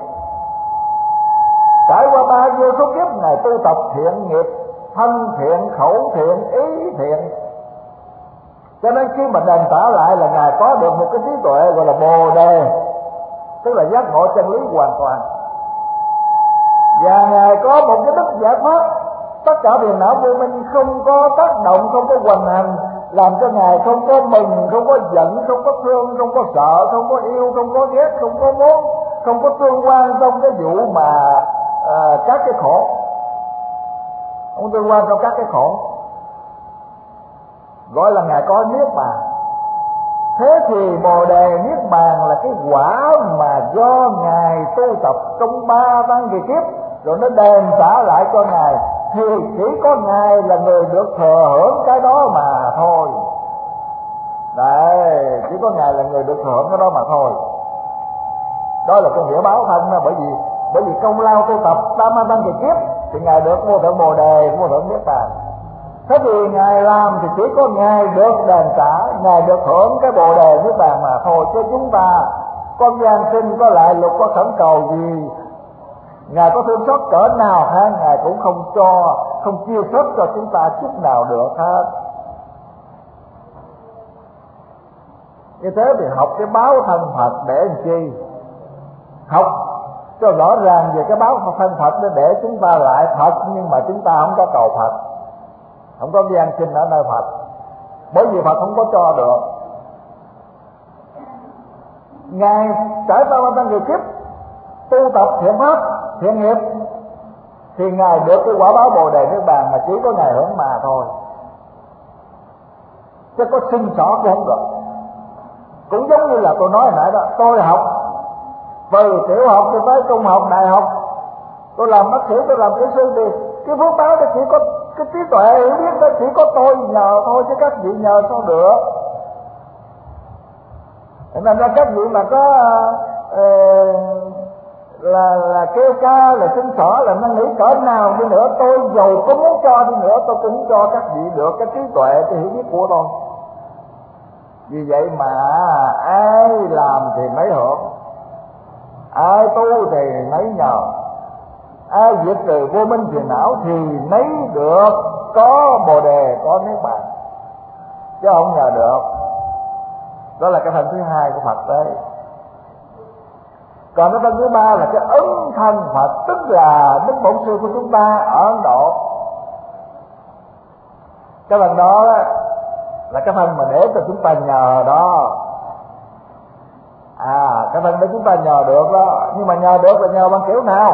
S1: trải qua bao nhiêu số kiếp Ngài tu tập thiện nghiệp, thân thiện, khẩu thiện, ý thiện. Cho nên khi mà đền trả lại là Ngài có được một cái trí tuệ gọi là Bồ Đề, tức là giác ngộ chân lý hoàn toàn. Và Ngài có một cái đức giải thoát, tất cả phiền não vô minh không có tác động, không có hoành hành, làm cho Ngài không có mừng, không có giận, không có thương, không có sợ, không có yêu, không có ghét, không có muốn, không có tương quan trong cái vụ mà à, các cái khổ, không tương quan trong các cái khổ, gọi là Ngài có niết bàn. Thế thì Bồ Đề niết bàn là cái quả mà do Ngài tu tập trong ba tăng kỳ kiếp, rồi nó đền trả lại cho Ngài, thì chỉ có Ngài là người được thừa hưởng cái đó mà thôi. Đấy, chỉ có Ngài là người được thừa hưởng cái đó mà thôi. Đó là cái nghĩa báo thân đó. Bởi vì bởi vì công lao tu tập tam ma tăng kỳ kiếp thì Ngài được vô thượng Bồ Đề, vô thượng niết bàn. Thế thì Ngài làm thì chỉ có Ngài được đền trả, Ngài được hưởng cái Bồ Đề niết bàn mà thôi. Chứ chúng ta có gian sinh, có lại lục, có khẩn cầu gì, Ngài có thương xót cỡ nào ha, Ngài cũng không cho, không chia sớt cho chúng ta chút nào được hết. Như thế thì học cái báo thân Phật để làm chi? Học cho rõ ràng về cái báo thân Phật để chúng ta lại Phật, nhưng mà chúng ta không có cầu Phật, không có gian sinh ở nơi Phật, bởi vì Phật không có cho được. Ngài trải qua bao nhiêu kiếp tu tập thiện pháp, thiện nghiệp, thì Ngài được cái quả báo Bồ Đề niết bàn mà chỉ có Ngài hưởng mà thôi, chứ có xin xỏ cũng không được. Cũng giống như là tôi nói hồi nãy đó, tôi học từ tiểu học cho tới trung học, đại học, tôi làm bác sĩ, tôi làm kỹ sư, thì cái phước báo đó chỉ có cái trí tuệ hiểu biết đó chỉ có tôi nhờ thôi, chứ các vị nhờ sao được. Nên ra các vị mà có uh, là là kêu ca, là xin xỏ, là năn nỉ cỡ nào đi nữa, tôi giàu có muốn cho đi nữa tôi cũng cho các vị được cái trí tuệ, cái hiểu biết của tôi. Vì vậy mà ai làm thì nấy hưởng, ai tu thì nấy nhờ, ai diệt trừ vô minh phiền não thì nấy được có bồ đề, có niết bàn, chứ không nhờ được. Đó là cái phần thứ hai của Phật đấy. Còn cái phần thứ ba là cái ấn thân Phật, tức là Đức Bổn Sư của chúng ta ở Ấn Độ. Cái phần đó là cái phần mà để cho chúng ta nhờ đó. À, cái phần để chúng ta nhờ được đó. Nhưng mà nhờ được là nhờ bằng kiểu nào?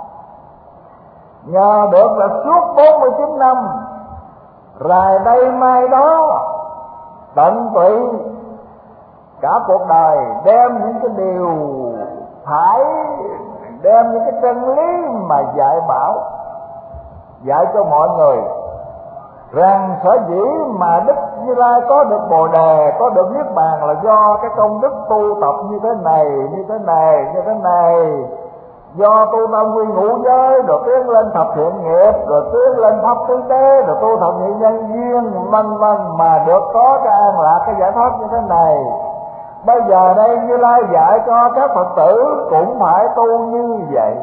S1: Nhờ được là suốt bốn mươi chín năm, rày đây mai đó, tận tụy cả cuộc đời đem những cái điều phải, đem những cái chân lý mà dạy bảo, dạy cho mọi người rằng sở dĩ mà Đức Như Lai có được bồ đề, có được niết bàn là do cái công đức tu tập như thế này, như thế này, như thế này, do tu năm quy ngũ giới, rồi tiến lên thập thiện nghiệp, rồi tiến lên pháp tứ tế, rồi tu thập nhị nhân duyên, vân vân, mà được có cái an lạc, cái giải thoát như thế này. Bây giờ đây Như Lai dạy cho các Phật tử cũng phải tu như vậy.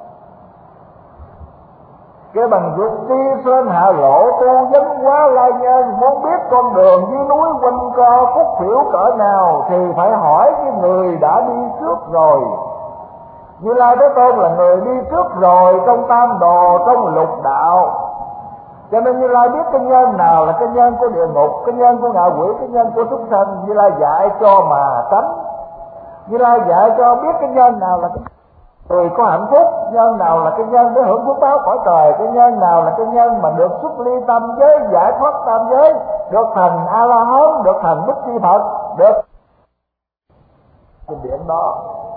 S1: Cái bằng việc đi sơn hạ lộ, tu vấn hóa lai nhân, muốn biết con đường dưới núi quanh co khúc khuỷu cỡ nào thì phải hỏi cái người đã đi trước rồi. Như Lai Thế Tôn là người đi trước rồi trong tam đồ, trong lục đạo. Cho nên Như Lai biết cái nhân nào là cái nhân của địa ngục, cái nhân của ngạ quỷ, cái nhân của súc sanh. Như Lai dạy cho mà tránh. Như Lai dạy cho biết cái nhân nào là cái người có hạnh phúc, nhân nào là cái nhân để hưởng phước báo khỏi trời, cái nhân nào là cái nhân mà được xuất ly tam giới, giải thoát tam giới, được thành A La Hán, được thành Bích Chi Phật, được trên biển đó.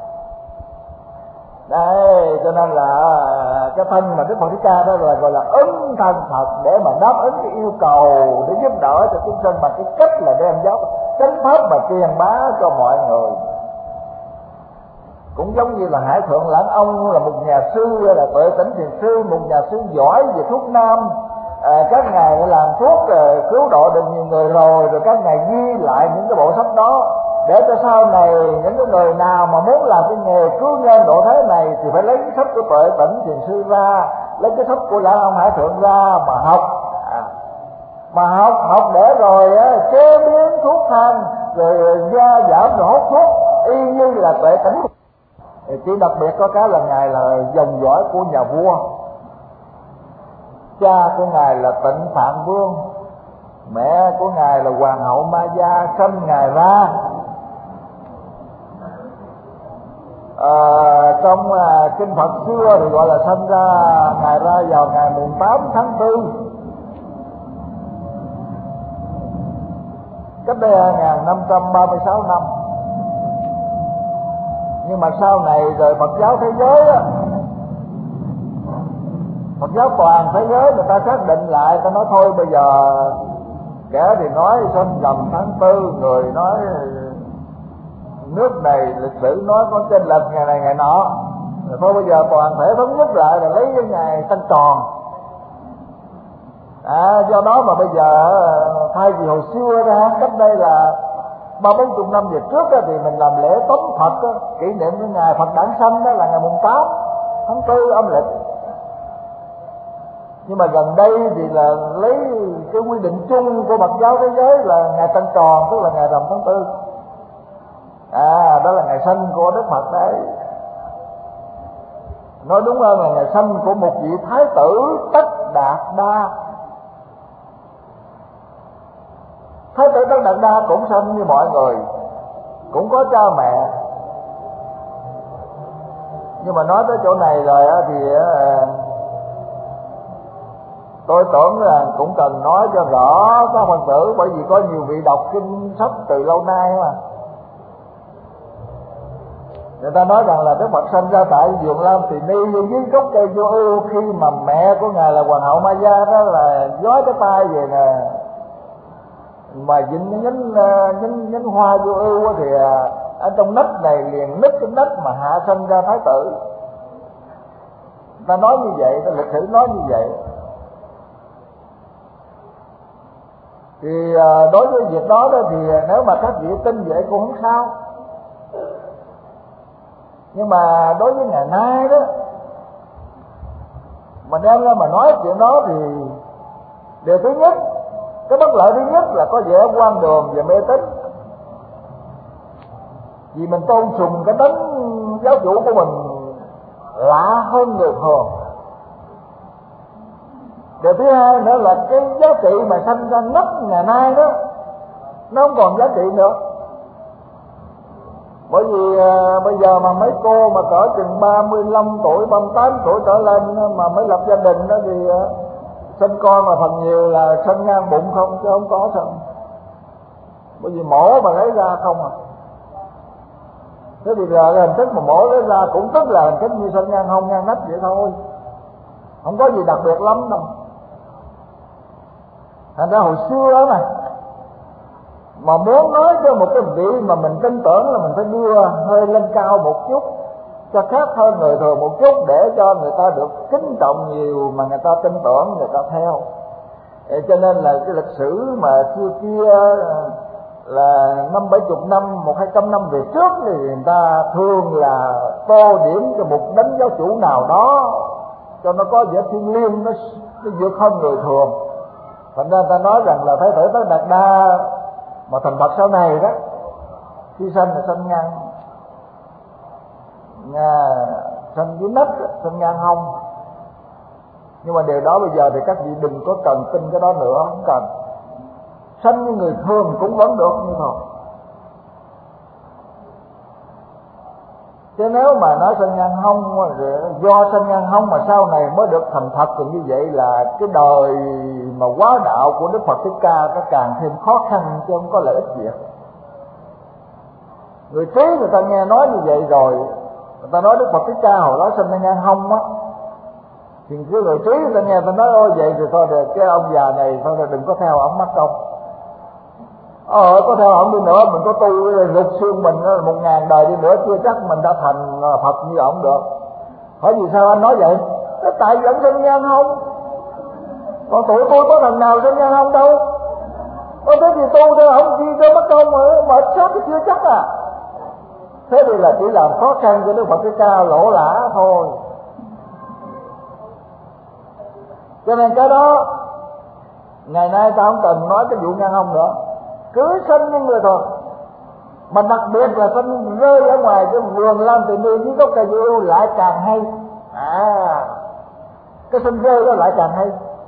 S1: Đây, cho nên là cái thân mà Đức Phật Thích Ca đó là gọi là ứng thân Phật, để mà đáp ứng cái yêu cầu, để giúp đỡ cho chúng sinh bằng cái cách là đem giáo chánh pháp và truyền bá cho mọi người. Cũng giống như là Hải Thượng Lãng Ông là một nhà sư, là Tuệ Tĩnh Thiền Sư, một nhà sư giỏi về thuốc nam. À, các ngài làm thuốc cứu độ được nhiều người rồi, rồi các ngài ghi lại những cái bộ sách đó để cho sau này những cái người nào mà muốn làm cái nghề cứu nhân độ thế này thì phải lấy cái sách của Tuệ Tĩnh Thiền Sư ra, lấy cái sách của Lãng Ông Hải Thượng ra mà học. À, mà học học để rồi á, chế biến thuốc thang, rồi gia giảm, rồi hút thuốc y như là Tuệ Tĩnh. Chỉ đặc biệt có cái là ngài là dòng dõi của nhà vua, cha của ngài là Tịnh Phạn Vương, mẹ của ngài là Hoàng hậu Ma Gia sanh ngài ra. À, trong à, kinh Phật xưa thì gọi là sanh ra ngài ra vào ngày mùng tám tháng tư cách đây một nghìn năm trăm ba mươi sáu năm. Nhưng mà sau này rồi Phật giáo thế giới á, Phật giáo toàn thế giới người ta xác định lại, ta nói thôi bây giờ kẻ thì nói sinh rằm tháng tư, người nói nước này lịch sử nói có chênh lệch ngày này ngày nọ, rồi thôi bây giờ toàn thể thống nhất lại là lấy cái ngày Trăng Tròn. À, do đó mà bây giờ thay vì hồi xưa ra cách đây là ba bốn chục năm về trước đó, thì mình làm lễ tống Phật đó, kỷ niệm cái ngày Phật đản sanh đó là ngày mùng tám tháng tư âm lịch. Nhưng mà gần đây thì là lấy cái quy định chung của Phật giáo thế giới là ngày Trăng Tròn, tức là ngày rằm tháng tư. À, đó là ngày sanh của Đức Phật đấy. Nói đúng hơn là ngày sanh của một vị thái tử Tất Đạt Đa. Thái tử Tất Đạt Đa cũng sanh như mọi người, cũng có cha mẹ. Nhưng mà nói tới chỗ này rồi thì tôi tưởng là cũng cần nói cho rõ các Phật tử, bởi vì có nhiều vị đọc kinh sách từ lâu nay mà. Người ta nói rằng là Đức Phật sanh ra tại vườn Lam Tỳ Ni dưới gốc cây vô ưu, khi mà mẹ của ngài là Hoàng hậu Ma Gia đó là giói cái tay về nè, mà dính nhánh nhánh nhánh hoa vô ưu thì ở trong nách này liền nứt cái nách mà hạ sanh ra thái tử. ta nói như vậy, ta lịch sử nói như vậy. Thì đối với việc đó đó thì nếu mà các vị tin vậy cũng không sao. Nhưng mà đối với ngày nay đó, mà đem ra mà nói chuyện đó thì điều thứ nhất, cái bất lợi thứ nhất là có vẻ quan đường và mê tín. Vì mình tôn sùng cái đấng giáo chủ của mình lạ hơn người thường. Điều thứ hai nữa là cái giá trị mà sanh ra nấp ngày nay đó nó không còn giá trị nữa. Bởi vì à, bây giờ mà mấy cô mà cỡ chừng ba mươi lăm tuổi, ba mươi tám tuổi trở lên mà mới lập gia đình đó thì à, sinh con mà phần nhiều là sinh ngang bụng không, chứ không có sinh. Bởi vì mổ mà lấy ra không à. Thế thì giờ cái hình thức mà mổ lấy ra cũng tức là hình thức như sinh ngang hông ngang nách vậy thôi, không có gì đặc biệt lắm đâu. Thành ra hồi xưa đó mà mà muốn nói cho một cái vị mà mình tin tưởng là mình phải đưa hơi lên cao một chút, cho khác hơn người thường một chút, để cho người ta được kính trọng nhiều mà người ta tin tưởng, người ta theo. Cho nên là cái lịch sử mà xưa kia là năm bảy chục năm, một hai trăm năm về trước thì người ta thường là tô điểm cho một đấng giáo chủ nào đó cho nó có vẻ thiêng liêng, nó, nó vượt hơn người thường. Thành ra ta nói rằng là Thái tử Tất Đạt Đa mà thành Phật sau này đó, khi sanh là sanh ngang Nga, sanh dưới nách, sanh ngang hông. Nhưng mà điều đó bây giờ thì các vị đừng có cần tin cái đó nữa, không cần. Sanh như người thường cũng vẫn được như thôi. Chứ nếu mà nói sanh ngang hông, do sanh ngang hông mà sau này mới được thành Phật thì như vậy là cái đời mà quá đạo của Đức Phật Thích Ca nó càng thêm khó khăn chứ không có lợi ích gì. Người trí người ta nghe nói như vậy rồi, người ta nói Đức Phật Thích Ca hồi đó sanh ngang hông á, thì cái người trí người ta nghe ta nói ôi vậy thì thôi rồi, cái ông già này thôi rồi đừng có theo ông mất công. Ờ, có theo ông đi nữa, mình có tu rụt xương mình một ngàn đời đi nữa chưa chắc mình đã thành Phật như ông được. Hỏi vì sao anh nói vậy? Tại vì ông sinh ngang hông. Còn tụi tôi có thằng nào sinh ngang hông đâu. Có thế thì tu theo ông chi cho mất công mà mệt sát thì chưa chắc à. Thế thì là chỉ làm khó khăn cho Đức Phật Thích Ca lỗ lã thôi. Cho nên cái đó ngày nay ta không cần nói cái vụ ngang hông nữa, cứ sinh những người thôi. Mà đặc biệt là sinh rơi ở ngoài cái vườn Lam Tỳ Ni với gốc cây yêu lại càng hay. À, cái sinh rơi đó lại càng hay.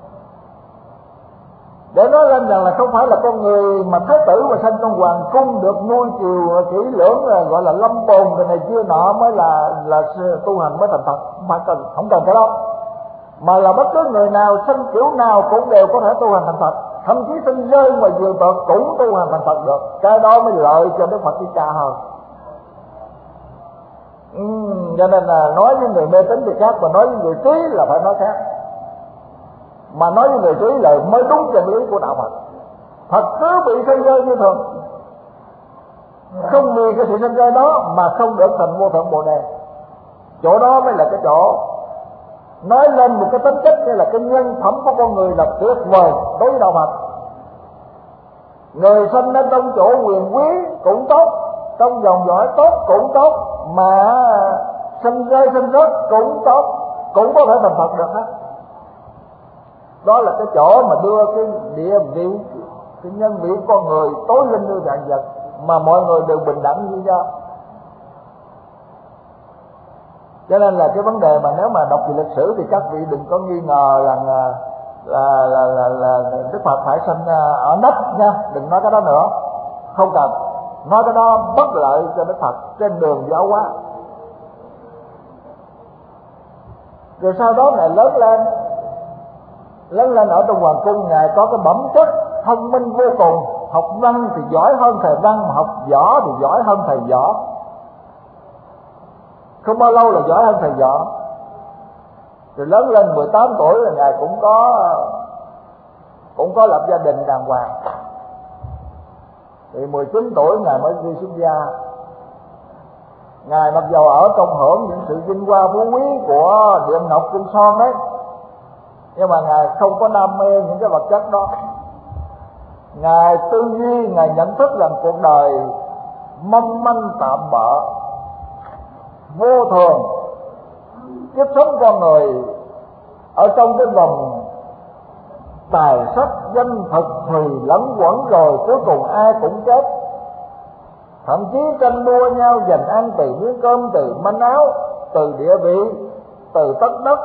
S1: Để nói lên rằng là không phải là con người mà thái tử mà sinh trong hoàng cung được nuôi chiều kỹ lưỡng là gọi là lâm bồn cái này chưa nọ mới là là tu hành mới thành Phật, không phải cần, không cần cái đó. Mà là bất cứ người nào sinh kiểu nào cũng đều có thể tu hành thành Phật, thậm chí sinh rơi ngoài vườn Phật cũng tu hành thành Phật được. Cái đó mới lợi cho Đức Phật Thích Ca hơn. Ừ, cho nên là nói với người mê tín thì khác, mà nói với người trí là phải nói khác. Mà nói với người trí là mới đúng chân lý của đạo Phật. Phật cứ bị sinh rơi như thường, không vì cái sự sinh rơi đó mà không được thành vô thượng Bồ Đề. Chỗ đó mới là cái chỗ nói lên một cái tính chất hay là cái nhân phẩm của con người là tuyệt vời đối với đạo Phật. Người sinh đến trong chỗ quyền quý cũng tốt, trong dòng dõi tốt cũng tốt, mà sinh rơi sinh rớt cũng tốt, cũng có thể thành Phật được hết. Đó là cái chỗ mà đưa cái địa vị, cái nhân vị của con người tối linh như vạn vật, mà mọi người đều bình đẳng như nhau. Cho nên là cái vấn đề mà nếu mà đọc về lịch sử thì các vị đừng có nghi ngờ rằng là là là, là, là, là Đức Phật phải sinh ở nách nha, đừng nói cái đó nữa, không cần nói cái đó, bất lợi cho Đức Phật trên đường giáo hóa. Rồi sau đó Ngài lớn lên, lớn lên ở trong hoàng cung, Ngài có cái bẩm chất thông minh vô cùng, học văn thì giỏi hơn thầy văn, mà học võ thì giỏi hơn thầy võ. Không bao lâu là giỏi hơn thầy võ. Rồi lớn lên mười tám tuổi là Ngài cũng có cũng có lập gia đình đàng hoàng. Thì mười chín tuổi Ngài mới đi xuất gia. Ngài mặc dầu ở trong hưởng những sự vinh hoa phú quý của điện ngọc kim son đấy, nhưng mà Ngài không có đam mê những cái vật chất đó. Ngài tư duy, Ngài nhận thức rằng cuộc đời mong manh tạm bợ, vô thường. Kiếp sống con người ở trong cái vòng tài sắc danh thực thì lẫn quẩn, rồi cuối cùng ai cũng chết. Thậm chí tranh đua nhau giành ăn từ miếng cơm, từ manh áo, từ địa vị, từ tất đất,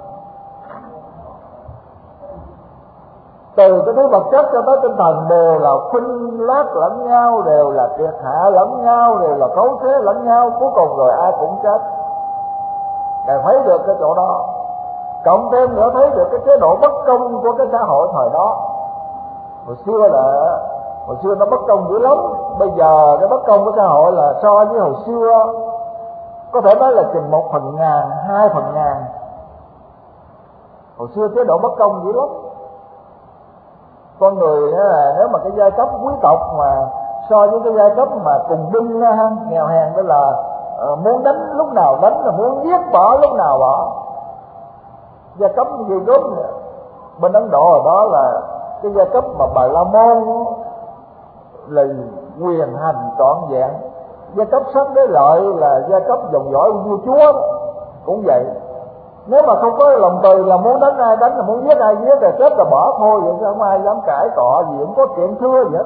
S1: từ cái thứ vật chất cho tới tinh thần, đều là khuynh lát lẫn nhau, đều là triệt hạ lẫn nhau, đều là cấu thế lẫn nhau. Cuối cùng rồi ai cũng chết. Ngài thấy được cái chỗ đó, cộng thêm nữa thấy được cái chế độ bất công của cái xã hội thời đó. Hồi xưa là hồi xưa nó bất công dữ lắm. Bây giờ cái bất công của xã hội là so với hồi xưa có thể nói là chừng một phần ngàn, hai phần ngàn. Hồi xưa chế độ bất công dữ lắm. Con người là nếu mà cái giai cấp quý tộc mà so với cái giai cấp mà cùng binh nghèo hèn, đó là uh, muốn đánh lúc nào đánh, là muốn giết bỏ lúc nào bỏ. Giai cấp gì gớm bên Ấn Độ ở đó là cái giai cấp mà Bà La Môn là quyền hành trọn vẹn. Giai cấp sắc đế lợi là giai cấp dòng dõi vua chúa cũng vậy. Nếu mà không có lòng từ là muốn đánh ai đánh, là muốn giết ai giết, rồi chết là bỏ thôi. Vậy sao không ai dám cãi cọ gì, không có chuyện thưa gì hết.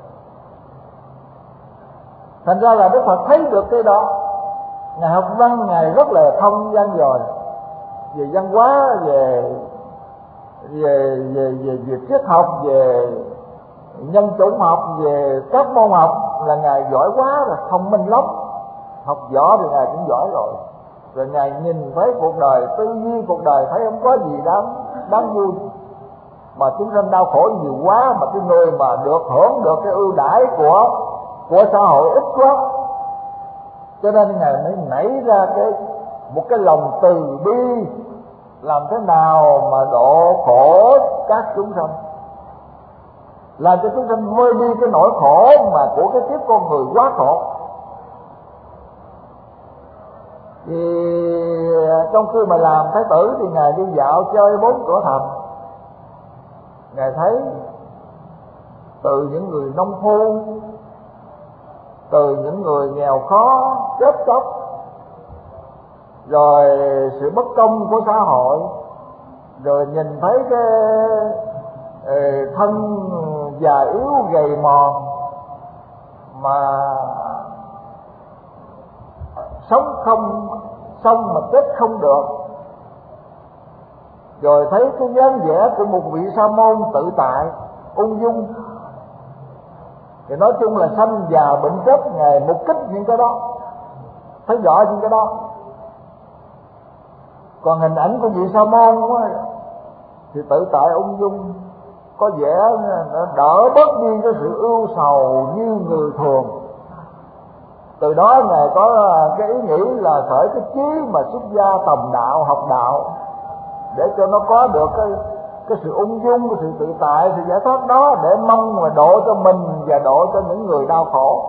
S1: Thành ra là Đức Phật thấy được cái đó. Ngài học văn, Ngài rất là thông văn rồi, về văn hóa, về về về về, về triết học, về nhân chủng học, về các môn học là Ngài giỏi quá rồi, thông minh lắm. Học võ thì Ngài cũng giỏi rồi. Rồi Ngài nhìn thấy cuộc đời, tư duy cuộc đời, thấy không có gì đáng đáng vui, mà chúng sanh đau khổ nhiều quá, mà cái người mà được hưởng được cái ưu đãi của của xã hội ít quá. Cho nên Ngài mới nảy ra cái một cái lòng từ bi, làm thế nào mà độ khổ các chúng sanh, làm cho chúng sanh vơi đi cái nỗi khổ mà của cái kiếp con người quá khổ. Thì trong khi mà làm thái tử thì Ngài đi dạo chơi bốn cửa thành. Ngài thấy từ những người nông phu, từ những người nghèo khó chết chóc, rồi sự bất công của xã hội, rồi nhìn thấy cái thân già yếu gầy mòn mà sống không xong mà chết không được, rồi thấy cái dáng vẻ của một vị sa môn tự tại ung dung. Thì nói chung là sanh già bệnh chết, Ngài mục kích những cái đó, thấy rõ những cái đó. Còn hình ảnh của vị sa môn đó, thì tự tại ung dung, có vẻ nó đỡ bớt đi cái sự ưu sầu như người thường. Từ đó Ngài có cái ý nghĩ là khởi cái chí mà xuất gia tầm đạo, học đạo, để cho nó có được cái cái sự ung dung, cái sự tự tại, sự giải thoát đó, để mong mà độ cho mình và độ cho những người đau khổ.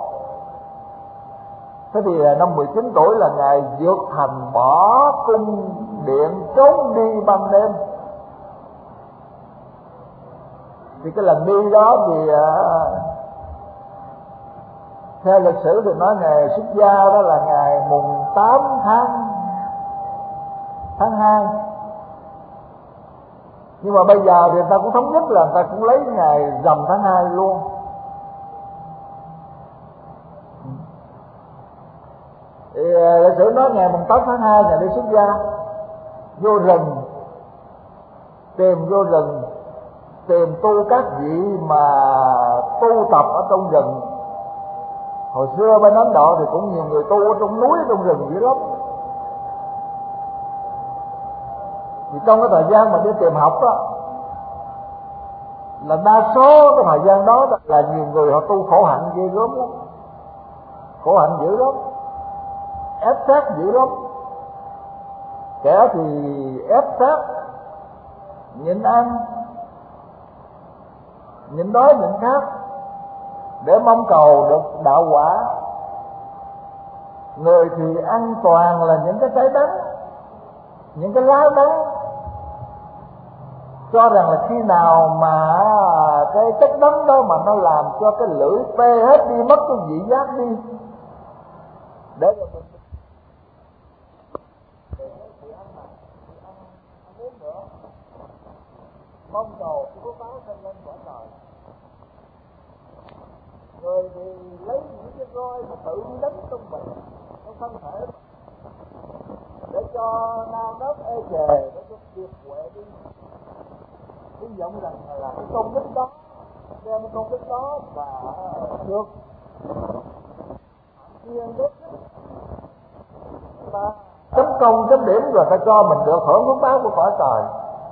S1: Thế thì năm mười chín tuổi là Ngài vượt thành, bỏ cung điện, trốn đi ban đêm. Thì cái lần đi đó thì theo lịch sử thì nói Ngài xuất gia đó là ngày mùng tám tháng tháng hai. Nhưng mà bây giờ thì người ta cũng thống nhất là người ta cũng lấy ngày rằm tháng hai luôn. Thì lịch sử nói ngày mùng tám tháng hai Ngài đi xuất gia, vô rừng, tìm vô rừng, tìm tu các vị mà tu tập ở trong rừng. Hồi xưa bên Ấn Độ thì cũng nhiều người tu ở trong núi, trong rừng dữ lắm. Thì trong cái thời gian mà đi tìm học đó, là đa số cái thời gian đó là nhiều người họ tu khổ hạnh ghê gớm lắm, khổ hạnh dữ lắm, ép sát dữ lắm. Kẻ thì ép sát, nhịn ăn, nhịn đói nhịn khát để mong cầu được đạo quả. người thì ăn toàn là những cái trái đắng, những cái lá đắng, cho rằng là khi nào mà cái chất đắng đó mà nó làm cho cái lưỡi tê hết đi, mất cái vị giác đi, để rồi mình thì ăn mà thì ăn ăn uống nữa, mong cầu cái phước báo sinh lên quả trời. Người thì lấy những cái roi mà tự đi đánh trong mình, trong thân thể, để cho nao nớp ê chề, để cho tuyệt huệ đi. Hy vọng rằng là cái công đức đó, đem cái công đức đó và được thiên đức ta chấm công chấm điểm rồi ta cho mình được hưởng phước báo của cõi trời.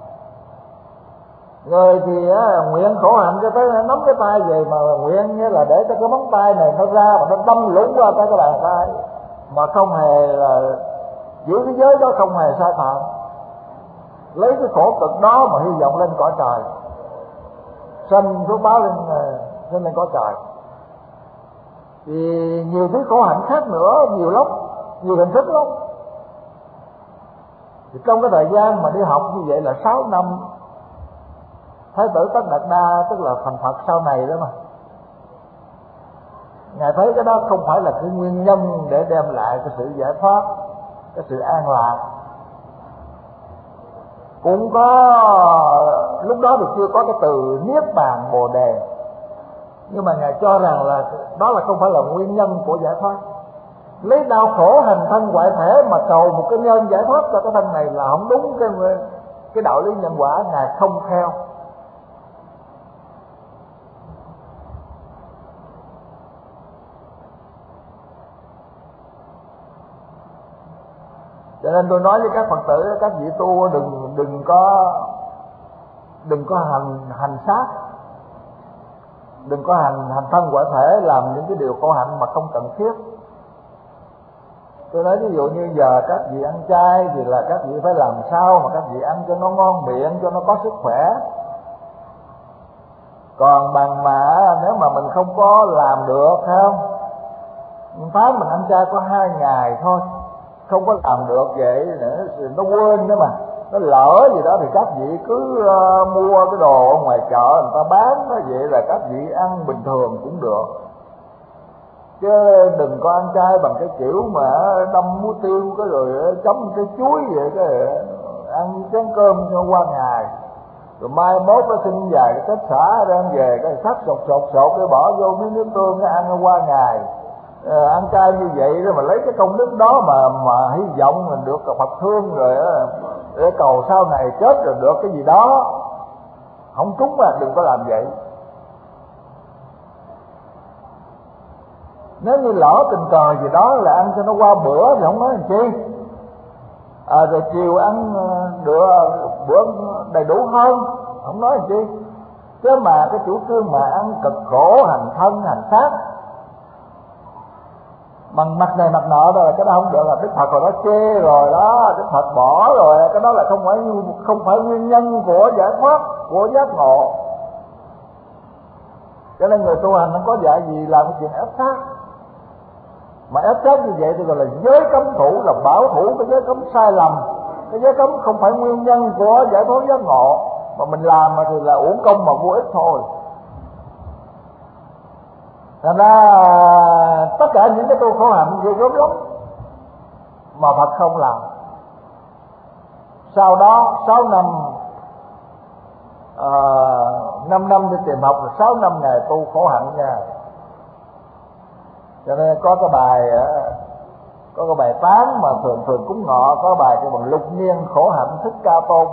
S1: Người thì á, nguyện khổ hạnh cho tới nắm cái tay về, mà nguyện nghĩa là để cho cái móng tay này nó ra và nó đâm lũng qua tới cái bàn tay, mà không hề là giữ cái giới đó, không hề sai phạm, lấy cái khổ cực đó mà hy vọng lên cõi trời, sanh phước báo lên lên lên cõi trời. Thì nhiều thứ khổ hạnh khác nữa, nhiều lắm, nhiều hình thức lắm. Thì trong cái thời gian mà đi học như vậy là sáu năm, Thái tử Tất Đạt Đa tức là thành Phật sau này đó mà, Ngài thấy cái đó không phải là cái nguyên nhân để đem lại cái sự giải thoát, cái sự an lạc. Cũng có lúc đó thì chưa có cái từ Niết Bàn Bồ Đề, nhưng mà Ngài cho rằng là đó là không phải là nguyên nhân của giải thoát. Lấy đau khổ hành thân ngoại thể mà cầu một cái nhân giải thoát cho cái thân này là không đúng cái cái đạo lý nhân quả, Ngài không theo. Cho nên tôi nói với các Phật tử, các vị tu đừng đừng có đừng có hành hành sát, đừng có hành hành thân quả thể, làm những cái điều khổ hạnh mà không cần thiết. Tôi nói ví dụ như giờ các vị ăn chay thì là các vị phải làm sao mà các vị ăn cho nó ngon miệng, cho nó có sức khỏe. Còn bằng mà nếu mà mình không có làm được, thấy không? Tháng mình ăn chay có hai ngày thôi, không có làm được vậy nữa, nó quên nữa mà, nó lỡ gì đó thì các vị cứ uh, mua cái đồ ở ngoài chợ người ta bán, nó vậy là các vị ăn bình thường cũng được. Chứ đừng có ăn chay bằng cái kiểu mà đâm muối tiêu cái rồi chấm cái chuối vậy, cái ăn chén cơm cho qua ngày, rồi mai mốt nó xin vài cái tết xả đem về cái sắc sột sột sột cái bỏ vô miếng nước tương cái ăn qua ngày. À, ăn chay như vậy đó mà lấy cái công đức đó mà mà hy vọng mình được Phật thương rồi đó, để cầu sau này chết rồi được cái gì đó, không trúng mà đừng có làm vậy. Nếu như lỡ tình cờ gì đó là ăn cho nó qua bữa thì không nói làm chi, à, rồi chiều ăn được bữa đầy đủ hơn, không nói làm chi. Chứ mà cái chủ trương mà ăn cực khổ hành thân hành xác bằng mặt này mặt nọ rồi, cái đó không được, là Đức Phật rồi đó chê rồi đó, Đức Phật bỏ rồi, cái đó là không phải không phải nguyên nhân của giải thoát, của giác ngộ. Cho nên người tu hành không có dạy gì làm cái chuyện ép sát, mà ép sát như vậy thì gọi là giới cấm thủ, là bảo thủ cái giới cấm sai lầm. Cái giới cấm không phải nguyên nhân của giải thoát giác ngộ, mà mình làm mà thì là uổng công mà vô ích thôi. Thành ra tất cả những cái tu khổ hạnh ghê gớm lắm mà Phật không làm. Sau đó sáu năm à, năm năm đi tìm học, rồi sáu năm ngày tu khổ hạnh nha. Cho nên có cái bài có cái bài tán mà thường thường cúng ngọ, có bài cái bằng lục niên khổ hạnh Thích Ca Tôn.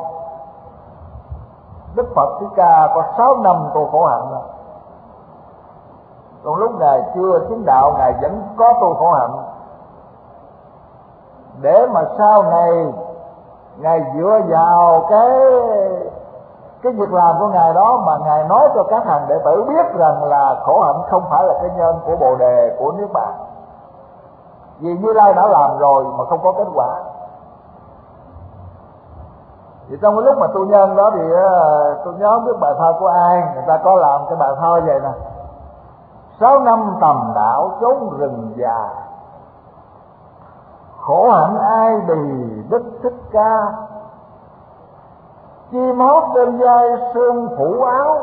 S1: Đức Phật Thích Ca có sáu năm tu khổ hạnh rồi. Còn lúc Ngài chưa chứng đạo, Ngài vẫn có tu khổ hạnh, để mà sau này Ngài dựa vào cái cái việc làm của Ngài đó mà Ngài nói cho các hàng đệ tử biết rằng là khổ hạnh không phải là cái nhân của Bồ Đề, của Niết Bàn. Vì Như Lai đã làm rồi mà không có kết quả. Thì trong cái lúc mà tu nhân đó thì tôi nhớ biết bài thơ của ai, người ta có làm cái bài thơ vậy nè: sáu năm tầm đạo chốn rừng già, khổ hạnh ai bì Đức Thích Ca, chi mót trên vai sương phủ áo,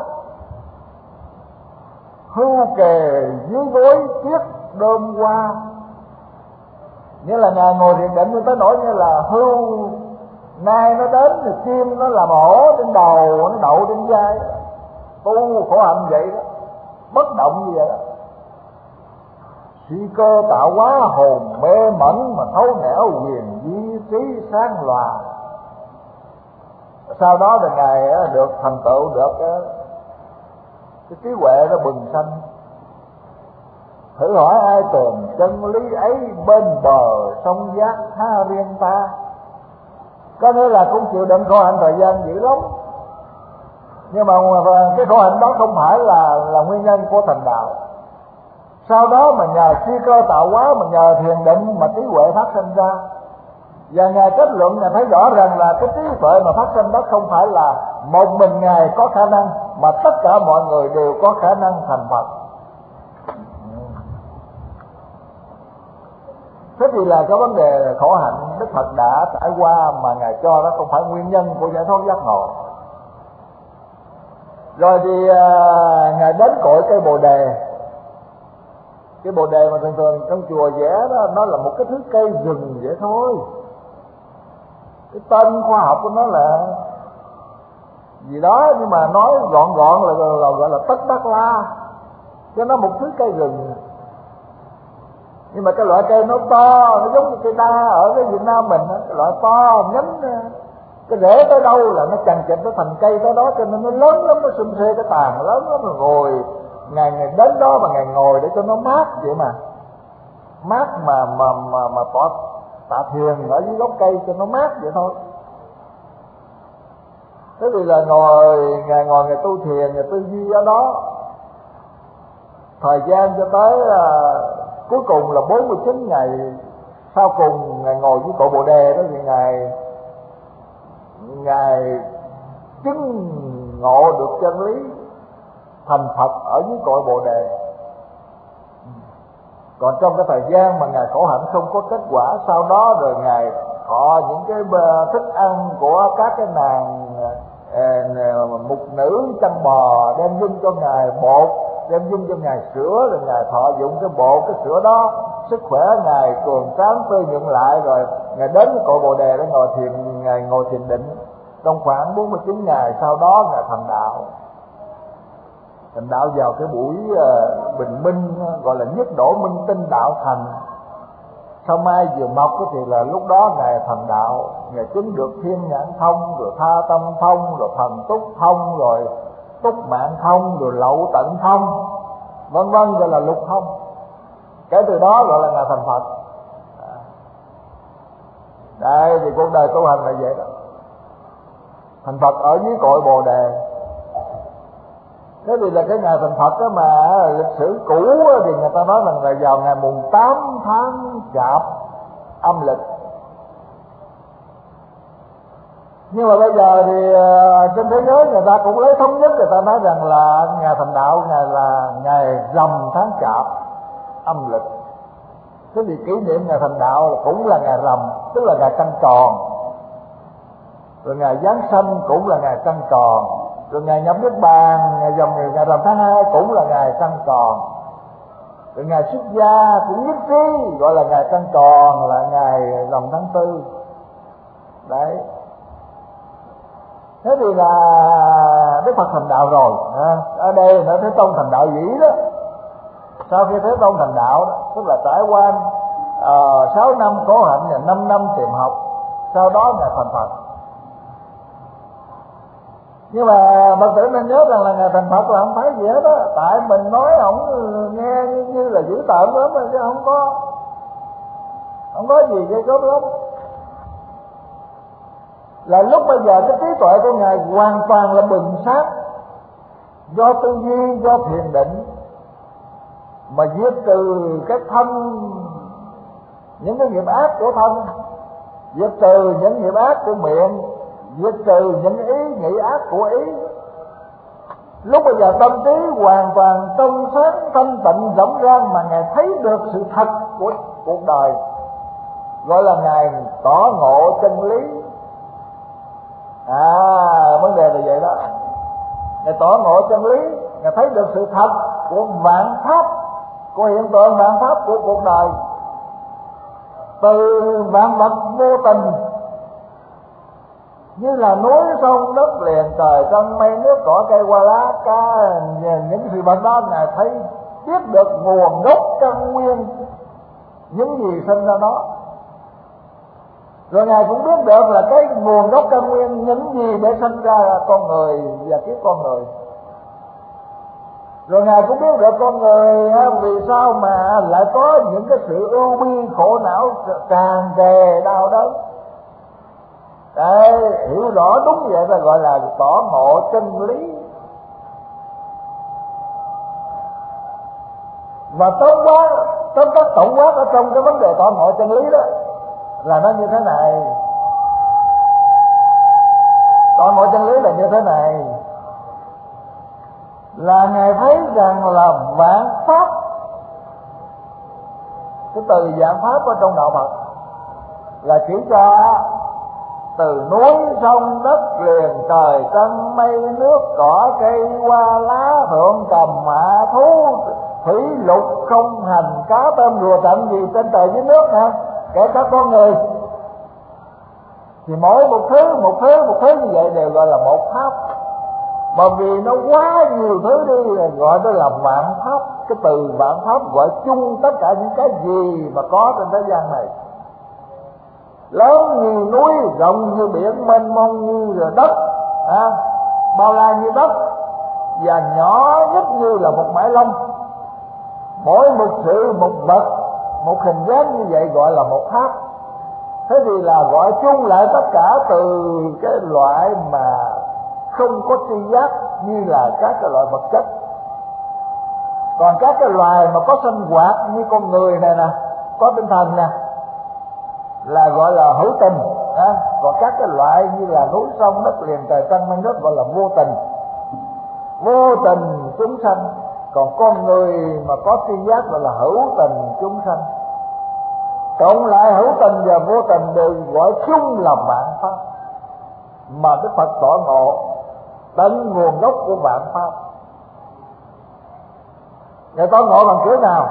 S1: hưu kề dưới gối chiếc đơm hoa. Nghĩa là Ngài ngồi thiền định tới nỗi như là hưu nay nó đến thì chim nó làm ổ trên đầu, nó đậu trên vai. Tu khổ hạnh vậy đó, bất động như vậy đó. Suy cơ tạo hóa hồn mê mẩn mà thấu nẻo huyền di trí sáng lòa. Sau đó thì Ngài được thành tựu được cái trí huệ nó bừng xanh. Thử hỏi ai tường chân lý ấy bên bờ sông giác tha riêng ta. Có nghĩa là cũng chịu đựng khổ hạnh thời gian dữ lắm, nhưng mà cái khổ hạnh đó không phải là là nguyên nhân của thành đạo. Sau đó mà nhờ suy cơ tạo hóa, mà nhờ thiền định mà trí huệ phát sinh ra. Và Ngài kết luận, Ngài thấy rõ rằng là cái trí huệ mà phát sinh đó không phải là một mình Ngài có khả năng, mà tất cả mọi người đều có khả năng thành Phật. Thế thì là cái vấn đề khổ hạnh Đức Phật đã trải qua mà Ngài cho đó không phải nguyên nhân của giải thoát giác ngộ. Rồi thì uh, Ngài đến cội cây Bồ Đề. Cái Bồ Đề mà thường thường trong chùa vẽ đó, nó là một cái thứ cây rừng vậy thôi. Cái tên khoa học của nó là gì đó, nhưng mà nói gọn gọn là, là, là gọi là Tất Đắc La. Cho nó một thứ cây rừng. Nhưng mà cái loại cây nó to, nó giống như cây đa ở cái Việt Nam mình đó. Cái loại to, nhánh, cái rễ tới đâu là nó chằng chịt nó thành cây tới đó. Cho nên nó lớn lắm, nó xum xê cái tàn lớn lắm. Rồi ngồi, Ngài, Ngài đến đó mà Ngài ngồi để cho nó mát vậy mà. Mát mà mà mà, mà tọa tạ thiền ở dưới gốc cây cho nó mát vậy thôi. Thế thì là ngồi, Ngài ngồi Ngài tu thiền, Ngài tư duy ở đó. Thời gian cho tới uh, cuối cùng là bốn mươi chín ngày sau cùng Ngài ngồi với cội Bồ Đề đó, thì Ngài Ngài chứng ngộ được chân lý thành Phật ở dưới cội Bồ Đề. Còn trong cái thời gian mà Ngài khổ hạnh không có kết quả, sau đó rồi Ngài có những cái thức ăn của các cái nàng uh, mục nữ chăn bò đem dâng cho Ngài bột, đem dâng cho Ngài sữa, rồi Ngài thọ dụng cái bộ cái sữa đó, sức khỏe Ngài cường tráng tươi nhuận lại. Rồi Ngài đến với cội Bồ Đề để ngồi thiền, Ngài ngồi thiền định trong khoảng bốn mươi chín ngày. Sau đó Ngài thành đạo. Thành đạo vào cái buổi uh, bình minh, gọi là nhất đổ minh tinh đạo thành. Sau mai vừa mọc thì là lúc đó Ngài thành đạo. Ngài chứng được thiên nhãn thông, rồi tha tâm thông, rồi thần túc thông, rồi túc mạng thông, rồi lậu tận thông, vân vân, gọi là lục thông. Cái từ đó gọi là Ngài thành Phật. Đây thì cuộc đời tu hành là vậy đó. Thành Phật ở dưới cội Bồ Đề. Thế thì là cái ngày thành Phật đó mà lịch sử cũ thì người ta nói rằng là vào ngày mùng tám tháng Chạp âm lịch. Nhưng mà bây giờ thì uh, trên thế giới người ta cũng lấy thống nhất, người ta nói rằng là ngày thành đạo ngày là ngày rằm tháng Chạp âm lịch. Thế thì kỷ niệm ngày thành đạo cũng là ngày rằm, tức là ngày trăng tròn. Rồi ngày Giáng sanh cũng là ngày trăng tròn. Rồi ngày nhập Niết Bàn, ngày dòng ngày, ngày rằm tháng hai cũng là ngày trăng tròn. Rồi ngày xuất gia cũng nhất trí, gọi là ngày trăng tròn, là ngày rằm tháng tư. Đấy. Thế thì là Đức Phật thành đạo rồi. À, ở đây nói Thế Tôn thành đạo dĩ đó. Sau khi Thế Tôn thành đạo đó, tức là trải qua sáu uh, năm khổ hạnh và năm năm tìm học, sau đó Ngài thành Phật. Nhưng mà Phật tử nên nhớ rằng là Ngài thành Phật là không phải gì hết á. Tại mình nói ổng nghe như, như là dữ tợn lắm, chứ không có không có gì gây gớm lắm. Là lúc bây giờ cái trí tuệ của Ngài hoàn toàn là bừng sáng, do tư duy, do thiền định mà diệt trừ cái thân, những cái nghiệp ác của thân, diệt trừ những nghiệp ác của miệng, diệt trừ những ý nghĩ ác của ý. Lúc bây giờ tâm trí hoàn toàn trong sáng thanh tịnh rộng ràng, mà Ngài thấy được sự thật của cuộc đời. gọi là ngài tỏ ngộ chân lý. À, vấn đề là vậy đó. Ngài tỏ ngộ chân lý, ngài thấy được sự thật của vạn pháp, của hiện tượng vạn pháp của cuộc đời, từ vạn vật vô tình như là núi sông đất liền trời trăng mây nước cỏ cây hoa lá cá, những sự vật đó ngài thấy biết được nguồn gốc căn nguyên những gì sinh ra nó. Rồi ngài cũng biết được là cái nguồn gốc căn nguyên những gì để sinh ra con người và kiếp con người. Rồi ngài cũng biết được con người vì sao mà lại có những cái sự ưu bi khổ não tràn trề đau đớn. Đấy, hiểu rõ đúng vậy là gọi là tỏ ngộ chân lý. Và tổng quát, tóm tắt tổng quát ở trong cái vấn đề tỏ ngộ chân lý đó là nó như thế này. Tỏ ngộ chân lý là như thế này, là ngài thấy rằng là vạn pháp, cái từ vạn pháp ở trong đạo Phật là chỉ cho từ núi sông đất liền trời trăng mây nước cỏ cây hoa lá thượng cầm mã thú thủy lục không hành cá tôm rùa trận gì trên trời dưới nước nè, kể cả con người, thì mỗi một thứ một thứ một thứ như vậy đều gọi là một pháp. Mà vì nó quá nhiều thứ đi gọi đó là vạn pháp. Cái từ vạn pháp gọi chung tất cả những cái gì mà có trên thế gian này, lớn như núi, rộng như biển, mênh mông như đất, à, bao la như đất, và nhỏ nhất như là một mải lông. Mỗi một sự một vật một hình dáng như vậy gọi là một pháp. Thế thì là gọi chung lại tất cả từ cái loại mà không có tri giác như là các cái loại vật chất. Còn các cái loài mà có sinh hoạt như con người này nè, có tinh thần nè, là gọi là hữu tình. À, còn các cái loại như là núi sông đất liền trời trăng mây nước gọi là vô tình, vô tình chúng sanh. Còn con người mà có tri giác gọi là hữu tình chúng sanh. Cộng lại hữu tình và vô tình đều gọi chung là vạn pháp, mà Đức Phật tỏ ngộ tận nguồn gốc của vạn pháp. Ngài tỏ ngộ bằng kiểu nào?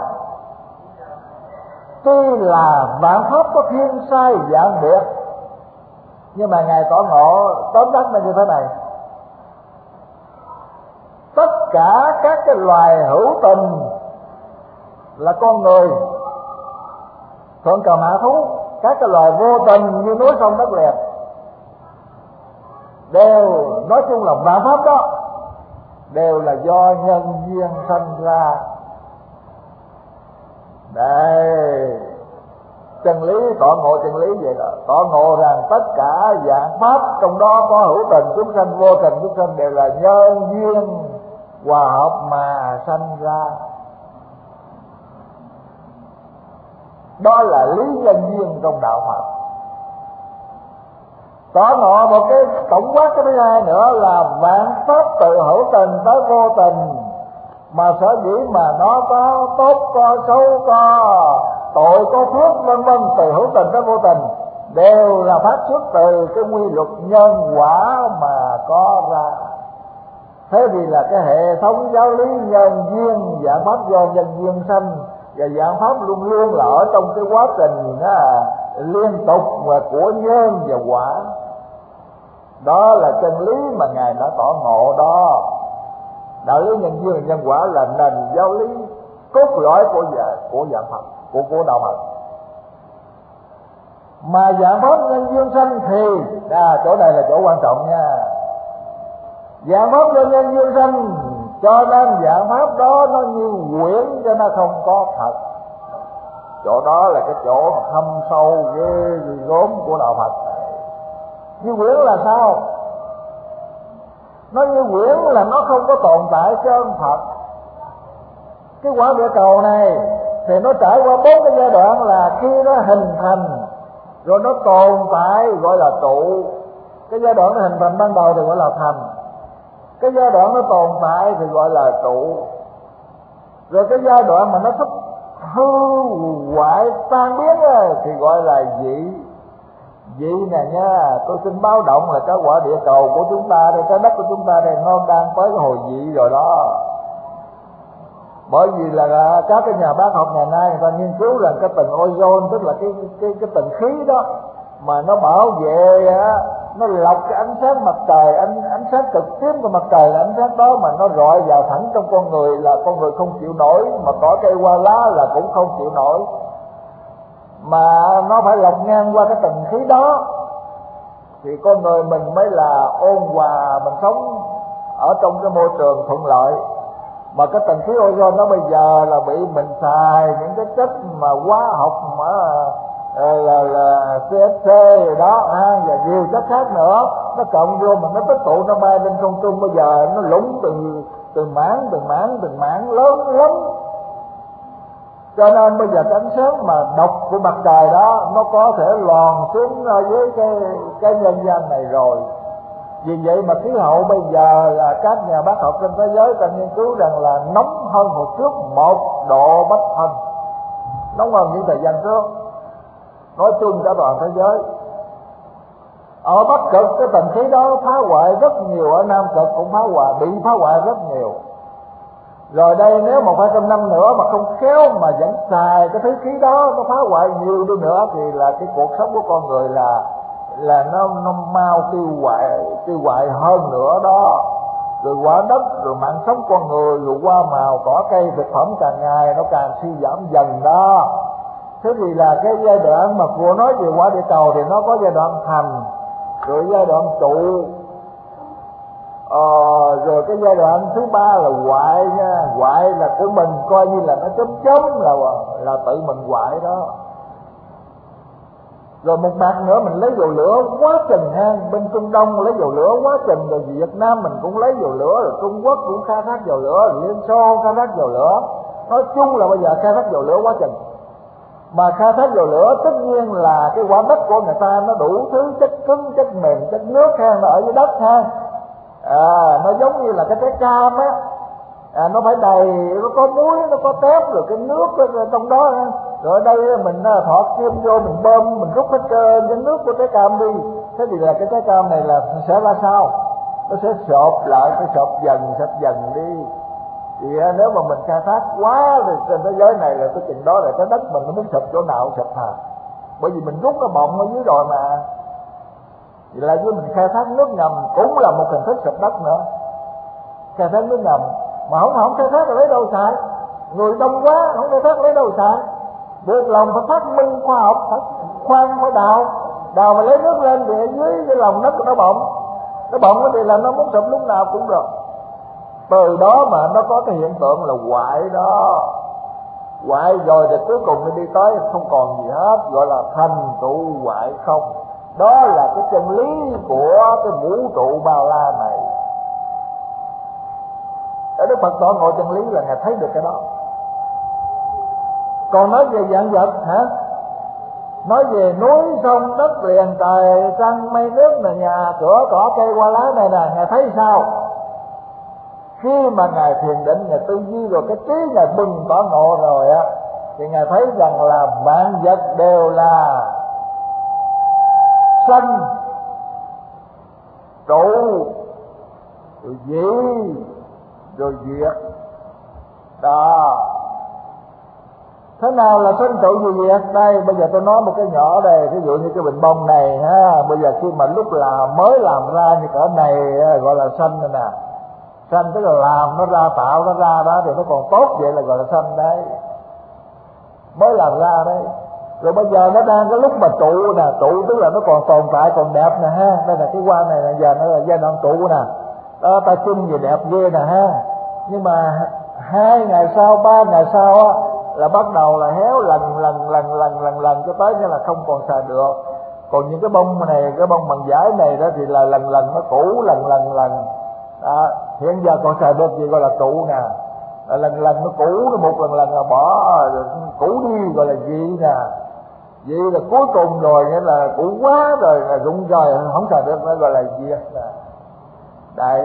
S1: Tuy là vạn pháp có thiên sai dạng biệt, nhưng mà Ngài tỏ ngộ tóm tắt là như thế này: tất cả các cái loài hữu tình là con người, thượng cầm hạ thú, các cái loài vô tình như núi sông đất liền, đều nói chung là vạn pháp đó đều là do nhân duyên sanh ra. Đây, chân lý, tỏ ngộ chân lý vậy đó. Tỏ ngộ rằng tất cả dạng pháp, trong đó có hữu tình chúng sanh, vô tình chúng sanh, đều là nhân duyên hòa hợp mà sanh ra. Đó là lý nhân duyên trong đạo Phật. Tỏ ngộ một cái tổng quát cái thứ hai nữa là vạn pháp từ hữu tình tới vô tình, mà sở dĩ mà nó có tốt có xấu, có tội có phước vân vân, từ hữu tình tới vô tình đều là phát xuất từ cái quy luật nhân quả mà có ra. Thế thì là cái hệ thống giáo lý nhân duyên, vạn pháp do nhân duyên sanh, và vạn pháp luôn luôn là ở trong cái quá trình đó, liên tục và của nhân và quả. Đó là chân lý mà Ngài đã tỏ ngộ đó. Đạo lý nhân duyên và nhân quả là nền giáo lý cốt lõi của dạ, của vạn Phật, của của đạo Phật. Mà vạn pháp nhân duyên sanh thì à, chỗ này là chỗ quan trọng nha. Vạn pháp do nhân duyên sanh, cho nên vạn pháp đó nó như quyển cho nó không có thật. Chỗ đó là cái chỗ thâm sâu ghê gớm của đạo Phật. Như quyển là sao? Nó như quyển là nó không có tồn tại chân Phật. Cái quả địa cầu này thì nó trải qua bốn cái giai đoạn, là khi nó hình thành rồi nó tồn tại gọi là trụ. Cái giai đoạn nó hình thành ban đầu thì gọi là thành. Cái giai đoạn nó tồn tại thì gọi là trụ. Rồi cái giai đoạn mà nó sắp hư hoại tan biến thì gọi là dị. Dị nè nha, tôi xin báo động là cái quả địa cầu của chúng ta đây, cái đất của chúng ta đây nó đang tới cái hồi dị rồi đó. Bởi vì là các cái nhà bác học ngày nay người ta nghiên cứu rằng cái tầng ozone, tức là cái cái cái tầng khí đó mà nó bảo vệ á, nó lọc cái ánh sáng mặt trời, ánh ánh sáng cực tím của mặt trời là ánh sáng đó mà nó rọi vào thẳng trong con người là con người không chịu nổi, mà cỏ cây hoa lá là cũng không chịu nổi, mà nó phải lọc ngang qua cái tầng khí đó thì con người mình mới là ôn hòa, mình sống ở trong cái môi trường thuận lợi. Mà cái tầng khí ozone đó bây giờ là bị mình xài những cái chất mà hóa học mà là là xê ép xê rồi đó ha, và nhiều chất khác nữa, nó cộng vô mà nó tích tụ, nó bay lên không trung, bây giờ nó lũng từ từ mảng từng mảng từng mảng lớn lắm. Cho nên bây giờ cái ánh sáng mà độc của mặt trời đó nó có thể lòn xuống với cái cái nhân gian này rồi. Vì vậy mà khí hậu bây giờ là các nhà bác học trên thế giới ta nghiên cứu rằng là nóng hơn hồi trước một độ Bách Thân, nóng hơn những thời gian trước, nói chung cả toàn thế giới. Ở Bắc Cực cái tầng khí đó phá hoại rất nhiều, ở Nam Cực cũng phá hoại, bị phá hoại rất nhiều. Rồi đây nếu một hai trăm năm nữa mà không khéo mà vẫn xài cái thứ khí đó, nó phá hoại nhiều đi nữa thì là cái cuộc sống của con người là là nó nó mau tiêu hoại tiêu hoại hơn nữa đó. Rồi quả đất, rồi mạng sống con người, rồi hoa màu cỏ cây thực phẩm càng ngày nó càng suy giảm dần đó. Thế thì là cái giai đoạn mà vừa nói về quả địa cầu thì nó có giai đoạn thành, rồi giai đoạn trụ, ờ, rồi cái giai đoạn thứ ba là hoại nha. Hoại là của mình coi như là nó chấm chấm là là tự mình hoại đó. Rồi một mặt nữa mình lấy dầu lửa quá chừng ha, bên Trung Đông lấy dầu lửa quá chừng, rồi Việt Nam mình cũng lấy dầu lửa, rồi Trung Quốc cũng khai thác dầu lửa, rồi Liên Xô khai thác dầu lửa. Nói chung là bây giờ khai thác dầu lửa quá chừng. Mà khai thác dầu lửa tất nhiên là cái quả đất của người ta nó đủ thứ chất cứng, chất mềm, chất nước ha, nó ở dưới đất ha. À, nó giống như là cái trái cam á, à, nó phải đầy, nó có muối, nó có tép, rồi cái nước ở trong đó ha. Rồi ở đây mình thọt kim vô, mình bơm, mình rút hết trơn cái nước của trái cam đi. Thế thì là cái trái cam này là sẽ ra sao? Nó sẽ sộp lại, cái sộp dần, sộp dần đi. Thì nếu mà mình khai thác quá thì trên thế giới này là cái chừng đó là cái đất mình nó muốn sụp chỗ nào sụp hả? Bởi vì mình rút cái bọng ở dưới rồi mà. Vậy là với mình khai thác nước ngầm cũng là một hình thức sụp đất nữa. Khai thác nước ngầm mà không không khai thác là lấy đâu xài? Người đông quá không khai thác lấy đâu xài? Buộc lòng phải phát minh khoa học, phải khoan, phải đào, đào mà lấy nước lên thì ở dưới cái lòng đất nó bọng, nó bọng thì là nó muốn sụp lúc nào cũng được. Từ đó mà nó có cái hiện tượng là hoại đó. Hoại rồi thì cuối cùng nó đi tới không còn gì hết, gọi là thành trụ hoại không. Đó là cái chân lý của cái vũ trụ bao la này. Ở Đức Phật tỏ ngộ chân lý là Ngài thấy được cái đó. Còn nói về vạn vật hả? Nói về núi sông đất liền trời trăng mây nước là nhà cửa cỏ cây hoa lá này nè, Ngài thấy sao? Khi mà Ngài thiền định, Ngài tư duy rồi cái trí Ngài bừng tỏ ngộ rồi á, thì Ngài thấy rằng là vạn vật đều là sanh, trụ, rồi dị, rồi diệt. Đó. Thế nào là sanh trụ gì diệt? Đây, bây giờ tôi nói một cái nhỏ đây, ví dụ như cái bình bông này ha, bây giờ khi mà lúc là mới làm ra như cỡ này gọi là sanh rồi nè. Sanh tức là làm nó ra, tạo nó ra đó thì nó còn tốt, vậy là gọi là sanh đấy. Mới làm ra đấy. Rồi bây giờ nó đang cái lúc mà trụ nè, trụ tức là nó còn tồn tại, còn đẹp nè ha. Đây là cái hoa này nè, giờ nó là giai đoạn trụ nè. Đó, ta chưng gì đẹp ghê nè ha. Nhưng mà hai ngày sau, ba ngày sau á là bắt đầu là héo lần lần lần lần lần lần cho tới nghĩa là không còn xài được. Còn những cái bông này, cái bông bằng vải này đó thì là lần lần nó cũ, lần lần lần. Đó, hiện giờ còn xài được gì gọi là trụ nè. Là lần lần nó cũ, nó một lần lần là bỏ, cũ đi gọi là dị nè. Vậy là cuối cùng rồi nghĩa là cũ quá rồi, là rụng rời không xài được, nó gọi là diệt nè. Đấy.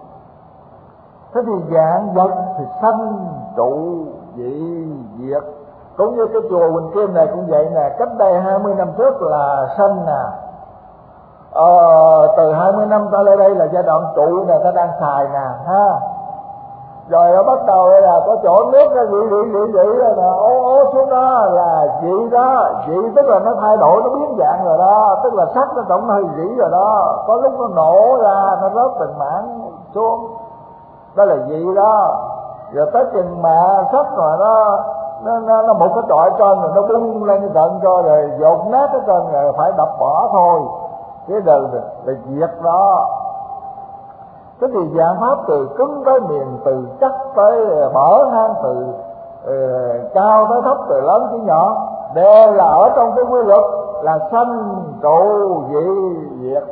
S1: Thế thì vạn vật thì sanh trụ dị diệt. Cũng như cái chùa Quỳnh Kim này cũng vậy nè, cách đây hai mươi năm trước là sanh nè, ờ, từ hai mươi năm ta lên đây là giai đoạn trụ nè, ta đang xài nè ha. Rồi nó bắt đầu là có chỗ nước nó dị dị dị dị rồi nè, ố ố xuống đó là dị đó, dị tức là nó thay đổi, nó biến dạng rồi đó, tức là sắt nó tổng hơi dị rồi đó, có lúc nó nổ ra, nó rớt từng mảng xuống, đó là dị đó. Rồi tới chừng mà sắt rồi nó nó nó, nó một cái trọi trên rồi nó bung lên cái trận cho rồi dột nát cái trên rồi phải đập bỏ thôi, cái đời là diệt đó. Cái gì dạng pháp từ cứng tới mềm, từ chắc tới bở hang, từ uh, cao tới thấp, từ lớn tới nhỏ, đều là ở trong cái quy luật là sanh trụ dị diệt.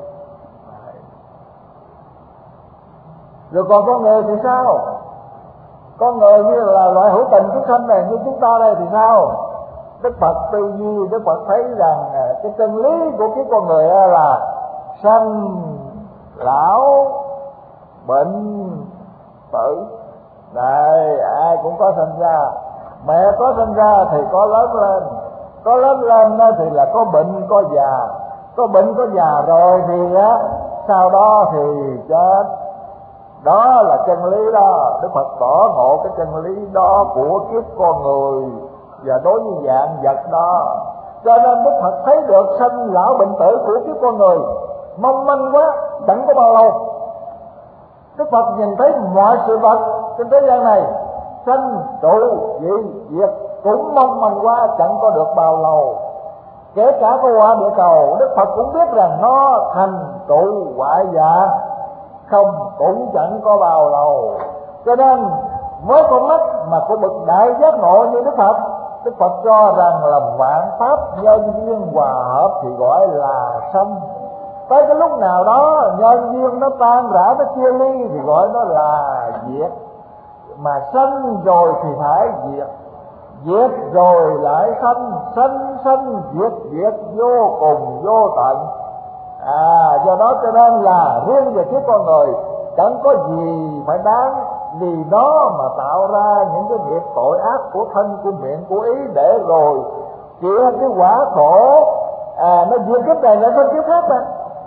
S1: Rồi còn con người thì sao? Con người như là loại hữu tình chúng sanh này, như chúng ta đây thì sao? Đức Phật tư duy, Đức Phật thấy rằng cái chân lý của cái con người là sanh lão bệnh tử. Này, ai cũng có sinh ra, mẹ có sinh ra thì có lớn lên, có lớn lên thì là có bệnh có già, có bệnh có già rồi thì á sau đó thì chết. Đó là chân lý đó. Đức Phật tỏ ngộ cái chân lý đó của kiếp con người và đối với dạng vật đó. Cho nên Đức Phật thấy được sanh lão bệnh tử của kiếp con người mong manh quá, chẳng có bao lâu. Đức Phật nhìn thấy mọi sự vật trên thế gian này sanh trụ dị diệt cũng mong manh quá, chẳng có được bao lâu. Kể cả có quả địa cầu, Đức Phật cũng biết rằng nó thành trụ hoại dạ, không cũng chẳng có bao lâu. Cho nên với con mắt mà của bậc đại giác ngộ như Đức Phật, Đức Phật cho rằng là vạn pháp nhân duyên hòa hợp thì gọi là sanh. Tới cái lúc nào đó nhân duyên nó tan rã, nó chia ly thì gọi nó là diệt. Mà sanh rồi thì phải diệt, diệt rồi lại sanh, sanh sanh diệt diệt vô cùng vô tận. À, do đó cho nên là riêng về phía con người chẳng có gì phải đáng, vì nó mà tạo ra những cái nghiệp tội ác của thân, của miệng, của ý, để rồi chịu cái quả khổ. À, nó diệt kiếp này lại sanh kiếp khác mà,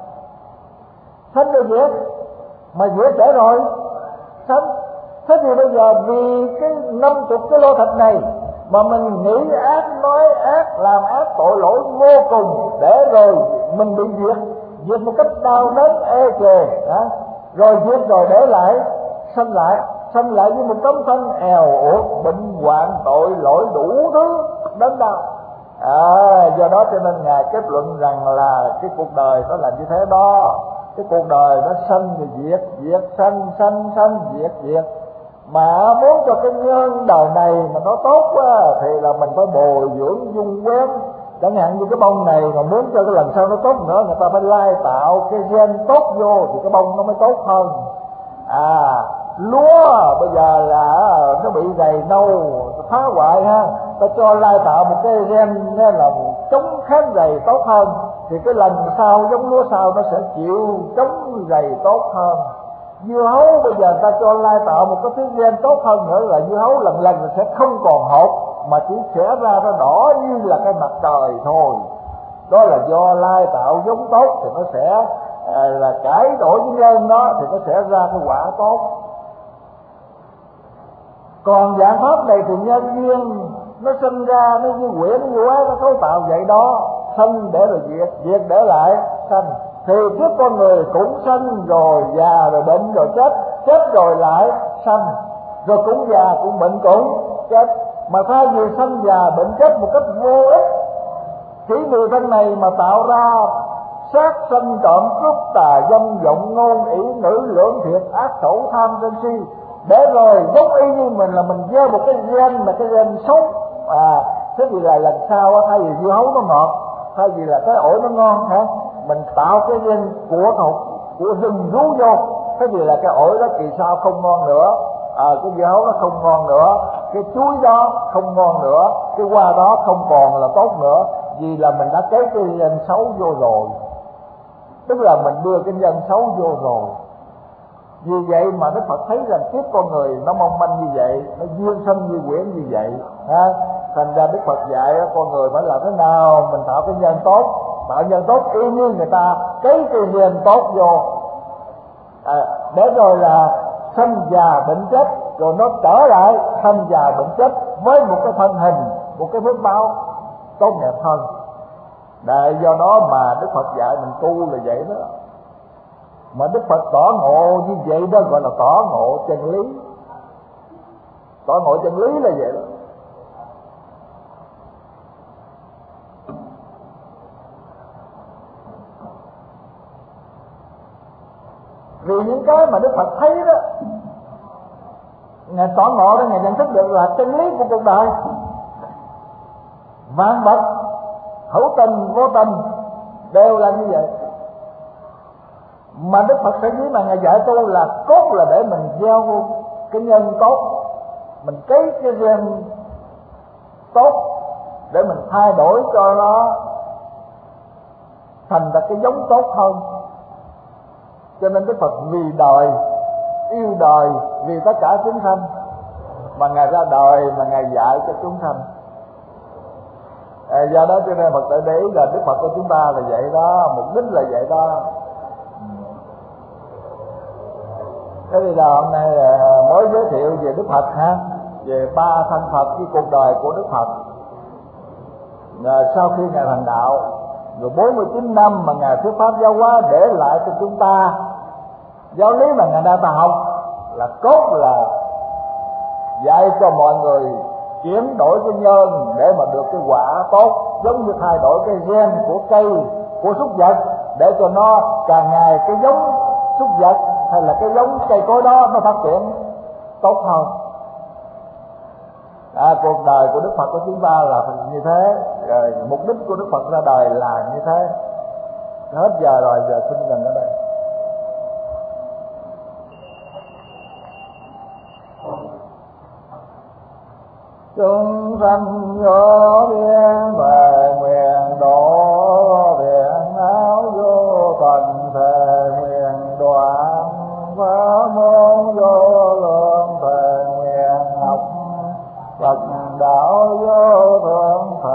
S1: sanh rồi diệt, mà diệt để rồi sanh. Thế thì bây giờ vì cái năm chục cái lô thịt này mà mình nghĩ ác, nói ác, làm ác tội lỗi vô cùng, để rồi mình bị diệt, diệt một cách đau đớn ê chề, rồi diệt rồi để lại sanh lại, sanh lại với một tấm thân èo uột, bệnh hoạn, tội lỗi đủ thứ đớn đau. À, do đó cho nên Ngài kết luận rằng là cái cuộc đời nó là như thế đó. Cái cuộc đời nó sanh rồi diệt, diệt sanh, sanh sanh diệt diệt. Mà muốn cho cái nhân đời này mà nó tốt quá thì là mình phải bồi dưỡng dung quét. Chẳng hạn như cái bông này mà muốn cho cái lần sau nó tốt nữa, người ta phải lai tạo cái gen tốt vô thì cái bông nó mới tốt hơn. À, lúa bây giờ là nó bị gầy nâu phá hoại ha, ta cho lai tạo một cái gen là chống kháng gầy tốt hơn, thì cái lần sau giống lúa sau nó sẽ chịu chống gầy tốt hơn. Dưa hấu bây giờ ta cho lai tạo một cái thứ gen tốt hơn nữa là dưa hấu lần lần sẽ không còn hột, mà chỉ sẽ ra nó đỏ như là cái mặt trời thôi. Đó là do lai tạo giống tốt thì nó sẽ à, là cải đổi cái nhân đó thì nó sẽ ra cái quả tốt. Còn dạng pháp này thì nhân duyên nó sinh ra, nó như quyển như quá, nó cấu tạo vậy đó, sanh để rồi diệt, diệt để lại sanh. Thì kiếp con người cũng sanh rồi già rồi bệnh rồi chết, chết rồi lại sanh, rồi cũng già cũng bệnh cũng chết. Mà thay vì sanh già bệnh chết một cách vô ích, chỉ vì thân này mà tạo ra sát sanh trộm cướp tà dâm vọng ngôn ỷ ngữ lưỡng thiệt ác khẩu tham sân si, để rồi giống y như mình là mình gieo một cái gen mà cái gen xấu. À, thế thì là lần sau thay vì dưa hấu nó ngọt, thay vì là cái ổi nó ngon hả, mình tạo cái gen của của rừng rú vô, thế thì là cái ổi đó kỳ sau không ngon nữa, à, cái dưa hấu nó không ngon nữa, cái chuối đó không ngon nữa, cái hoa đó không còn là tốt nữa, vì là mình đã kéo cái gen xấu vô rồi, tức là mình đưa cái gen xấu vô rồi. Vì vậy mà Đức Phật thấy rằng kiếp con người nó mong manh như vậy, nó duyên sanh như quyển như vậy ha. Thành ra Đức Phật dạy con người phải làm thế nào mình tạo cái nhân tốt, tạo nhân tốt y như người ta cấy cái nhân tốt vô, à, để rồi là sanh già bệnh chết, rồi nó trở lại sanh già bệnh chết với một cái thân hình, một cái phước báo tốt đẹp hơn. Để do đó mà Đức Phật dạy mình tu là vậy đó. Mà Đức Phật tỏ ngộ như vậy đó gọi là tỏ ngộ chân lý. Tỏ ngộ chân lý là vậy đó. Vì những cái mà Đức Phật thấy đó, Ngài tỏ ngộ đó, Ngài nhận thức được là chân lý của cuộc đời. Vạn vật hữu tình vô tình đều là như vậy. Mà Đức Phật sở dĩ mà Ngài dạy tôi là cốt là để mình gieo cái nhân tốt, mình cấy cái gen tốt để mình thay đổi cho nó thành ra cái giống tốt hơn. Cho nên Đức Phật vì đời, yêu đời, vì tất cả chúng sanh mà Ngài ra đời, mà Ngài dạy cho chúng sanh. À, do đó cho nên Phật tử để ý là Đức Phật của chúng ta là vậy đó, mục đích là vậy đó. Thế bây giờ hôm nay mới giới thiệu về Đức Phật ha, về ba thân Phật với cuộc đời của Đức Phật. Rồi sau khi Ngài thành đạo, rồi bốn mươi chín năm mà Ngài thuyết pháp giáo hóa để lại cho chúng ta giáo lý mà Ngài đang ta học là cốt là dạy cho mọi người chuyển đổi cái nhân để mà được cái quả tốt, giống như thay đổi cái gen của cây, của súc vật để cho nó càng ngày cái giống súc vật hay là cái giống cây cối đó nó phát triển tốt hơn. À, cuộc đời của Đức Phật của chúng ta là như thế, rồi mục đích của Đức Phật ra đời là như thế. Hết giờ rồi, giờ xin dừng ở đây. Chúng sanh vô biên về nguyện độ, thiện áo vô tận thề nguyện đoạn, pháp môn vô lượng thề nguyện học, Phật đạo vô thượng thề